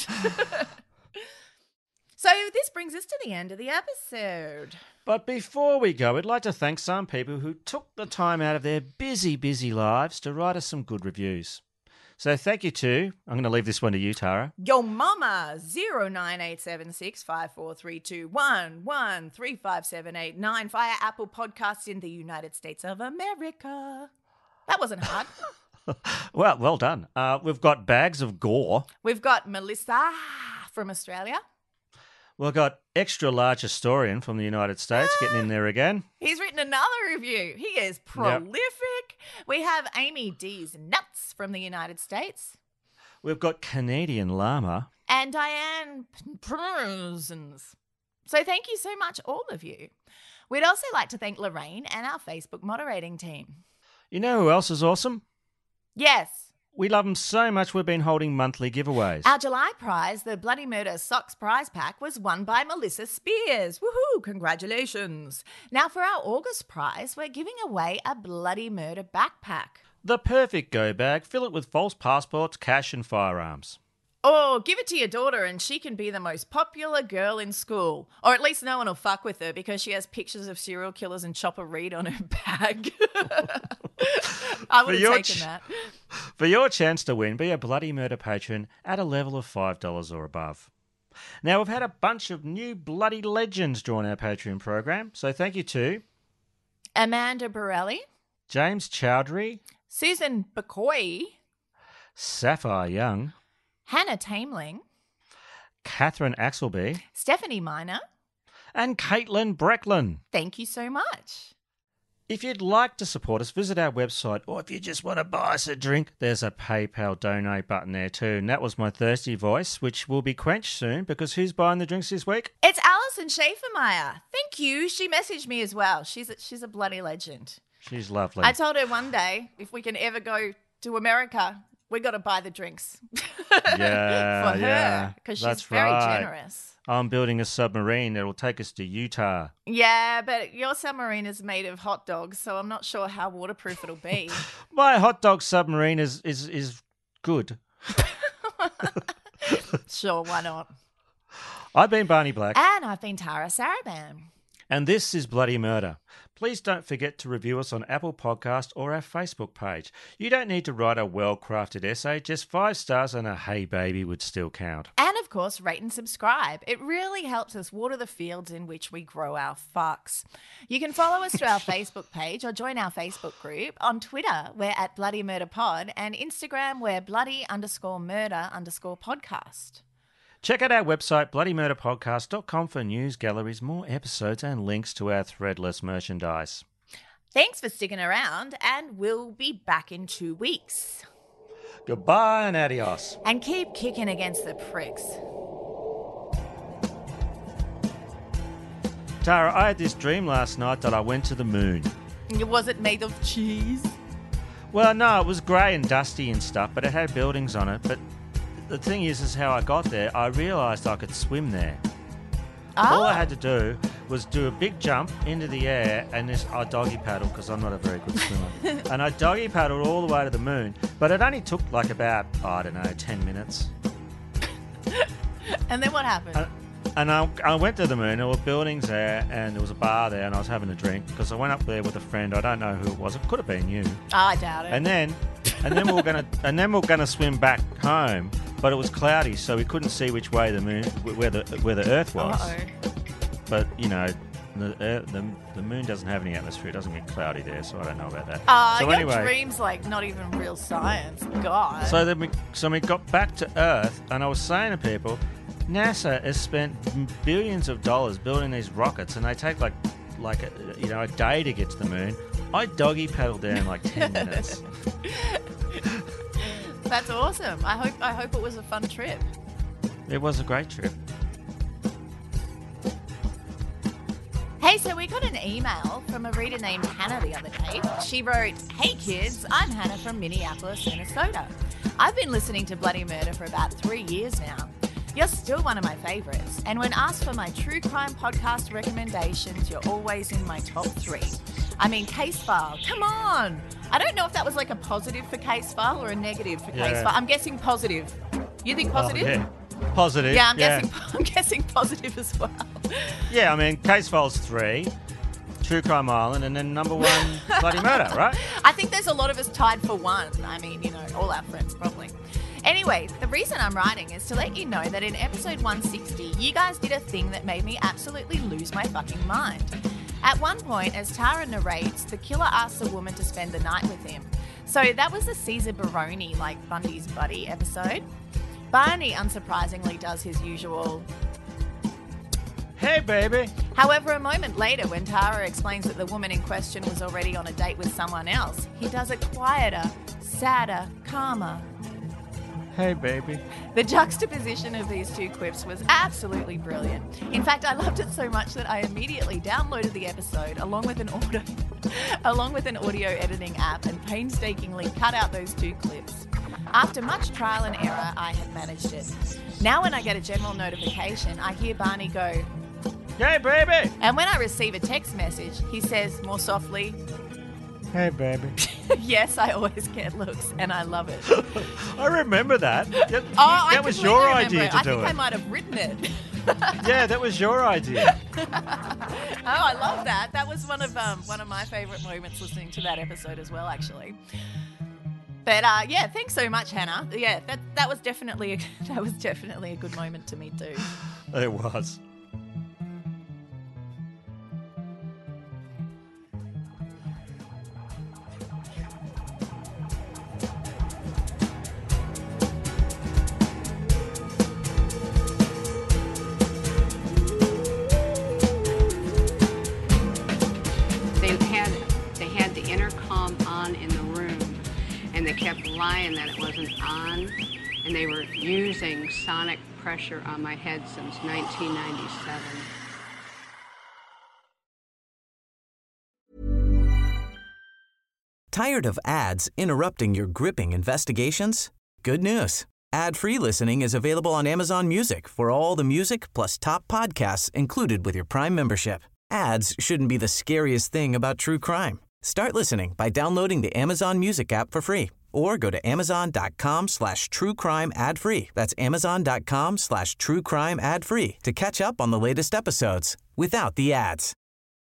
So this brings us to the end of the episode. But before we go, we'd like to thank some people who took the time out of their busy, busy lives to write us some good reviews. So thank you to, I'm going to leave this one to you, Tara. Yo mama, zero nine eight seven six five four three two one one three five seven eight nine via Apple Podcasts in the United States of America. That wasn't hard. Well, well done. Uh, we've got Bags of Gore. We've got Melissa from Australia. We've got Extra Large Historian from the United States getting in there again. He's written another review. He is prolific. We have Amy D's Nuts from the United States. We've got Canadian Llama. And Diane Persons. So thank you so much, all of you. We'd also like to thank Lorraine and our Facebook moderating team. You know who else is awesome? Yes. We love them so much we've been holding monthly giveaways. Our July prize, the Bloody Murder Socks prize pack, was won by Melissa Spears. Woohoo! Congratulations. Now for our August prize, we're giving away a Bloody Murder backpack. The perfect go bag. Fill it with false passports, cash and firearms. Or give it to your daughter and she can be the most popular girl in school. Or at least no one will fuck with her because she has pictures of serial killers and Chopper Read on her bag. I would have taken ch- that. For your chance to win, be a Bloody Murder patron at a level of five dollars or above. Now, we've had a bunch of new bloody legends join our Patreon program, so thank you to Amanda Borelli, James Chowdhury, Susan Bacoy, Sapphire Young, Hannah Tameling, Catherine Axelby, Stephanie Miner, and Caitlin Brecklin. Thank you so much. If you'd like to support us, visit our website, or if you just want to buy us a drink, there's a PayPal donate button there too. And that was my thirsty voice, which will be quenched soon, because who's buying the drinks this week? It's Alison Schaefermeyer. Thank you. She messaged me as well. She's a, she's a bloody legend. She's lovely. I told her one day, if we can ever go to America, we got to buy the drinks. Yeah, For her, yeah. because she's That's very right. generous. I'm building a submarine that will take us to Utah. Yeah, but your submarine is made of hot dogs, so I'm not sure how waterproof it'll be. My hot dog submarine is is, is good. Sure, why not? I've been Barney Black. And I've been Tara Saraban. And this is Bloody Murder. Please don't forget to review us on Apple Podcast or our Facebook page. You don't need to write a well-crafted essay. Just five stars and a hey baby would still count. And of course, rate and subscribe. It really helps us water the fields in which we grow our fucks. You can follow us through our Facebook page or join our Facebook group. On Twitter, we're at Bloody Murder Pod, and Instagram, we're bloody underscore murder underscore podcast. Check out our website, bloody murder podcast dot com, for news, galleries, more episodes, and links to our threadless merchandise. Thanks for sticking around, and we'll be back in two weeks. Goodbye and adios. And keep kicking against the pricks. Tara, I had this dream last night that I went to the moon. Was it made of cheese? Well, no, it was grey and dusty and stuff, but it had buildings on it. But the thing is, is how I got there, I realised I could swim there. Oh. All I had to do was do a big jump into the air, and this I doggy paddle because I'm not a very good swimmer, and I doggy paddled all the way to the moon. But it only took like about I don't know ten minutes. And then what happened? And, and I, I went to the moon. There were buildings there, and there was a bar there, and I was having a drink because I went up there with a friend. I don't know who it was. It could have been you. Oh, I doubt it. And then, and then we were gonna, and then we were gonna swim back home, but it was cloudy, so we couldn't see which way the moon, where the where the Earth was. Uh-oh. But you know, the, Earth, the the moon doesn't have any atmosphere. It doesn't get cloudy there, so I don't know about that. Uh, so your anyway, dream's like not even real science. God. So then we, so we got back to Earth, and I was saying to people, NASA has spent billions of dollars building these rockets, and they take like like a, you know a day to get to the moon. I doggy paddled there in like ten minutes. That's awesome. I hope I hope it was a fun trip. It was a great trip. Hey, so we got an email from a reader named Hannah the other day. She wrote, "Hey kids, I'm Hannah from Minneapolis, Minnesota. I've been listening to Bloody Murder for about three years now. You're still one of my favourites, and when asked for my true crime podcast recommendations, you're always in my top three. I mean, Case File, come on! I don't know if that was like a positive for Case File or a negative for Yeah. Case File. I'm guessing positive. You think positive? Oh, yeah. Positive. Yeah, I'm yeah. guessing. I'm guessing positive as well. Yeah, I mean, Case Files three, True Crime Island, and then number one, Bloody Murder, right? I think there's a lot of us tied for one. I mean, you know, all our friends probably. Anyway, the reason I'm writing is to let you know that in episode one sixty, you guys did a thing that made me absolutely lose my fucking mind. At one point, as Tara narrates, the killer asks a woman to spend the night with him. So that was the Caesar Baroni, like Bundy's buddy episode. Barney, unsurprisingly, does his usual... Hey, baby. However, a moment later, when Tara explains that the woman in question was already on a date with someone else, he does it quieter, sadder, calmer. Hey, baby. The juxtaposition of these two clips was absolutely brilliant. In fact, I loved it so much that I immediately downloaded the episode along with an audio, along with an audio editing app and painstakingly cut out those two clips. After much trial and error, I had managed it. Now when I get a general notification, I hear Barney go, "Hey, baby!" And when I receive a text message, he says more softly, "Hey, baby." Yes, I always get looks, and I love it. I remember that. That, Oh, I that was completely your remember idea it. to I do think it. I might have written it. Yeah, that was your idea. Oh, I love that. That was one of um, one of my favourite moments listening to that episode as well, actually. But uh, yeah, thanks so much, Hannah. Yeah, that that was definitely a, that was definitely a good moment to me too. It was. They had they had the intercom on in the room, and they kept lying that it wasn't on, and they were using sonic pressure on my head since nineteen ninety-seven. Tired of ads interrupting your gripping investigations? Good news. Ad-free listening is available on Amazon Music for all the music plus top podcasts included with your Prime membership. Ads shouldn't be the scariest thing about true crime. Start listening by downloading the Amazon Music app for free or go to amazon.com slash true crime ad free. That's amazon.com slash true crime ad free to catch up on the latest episodes without the ads.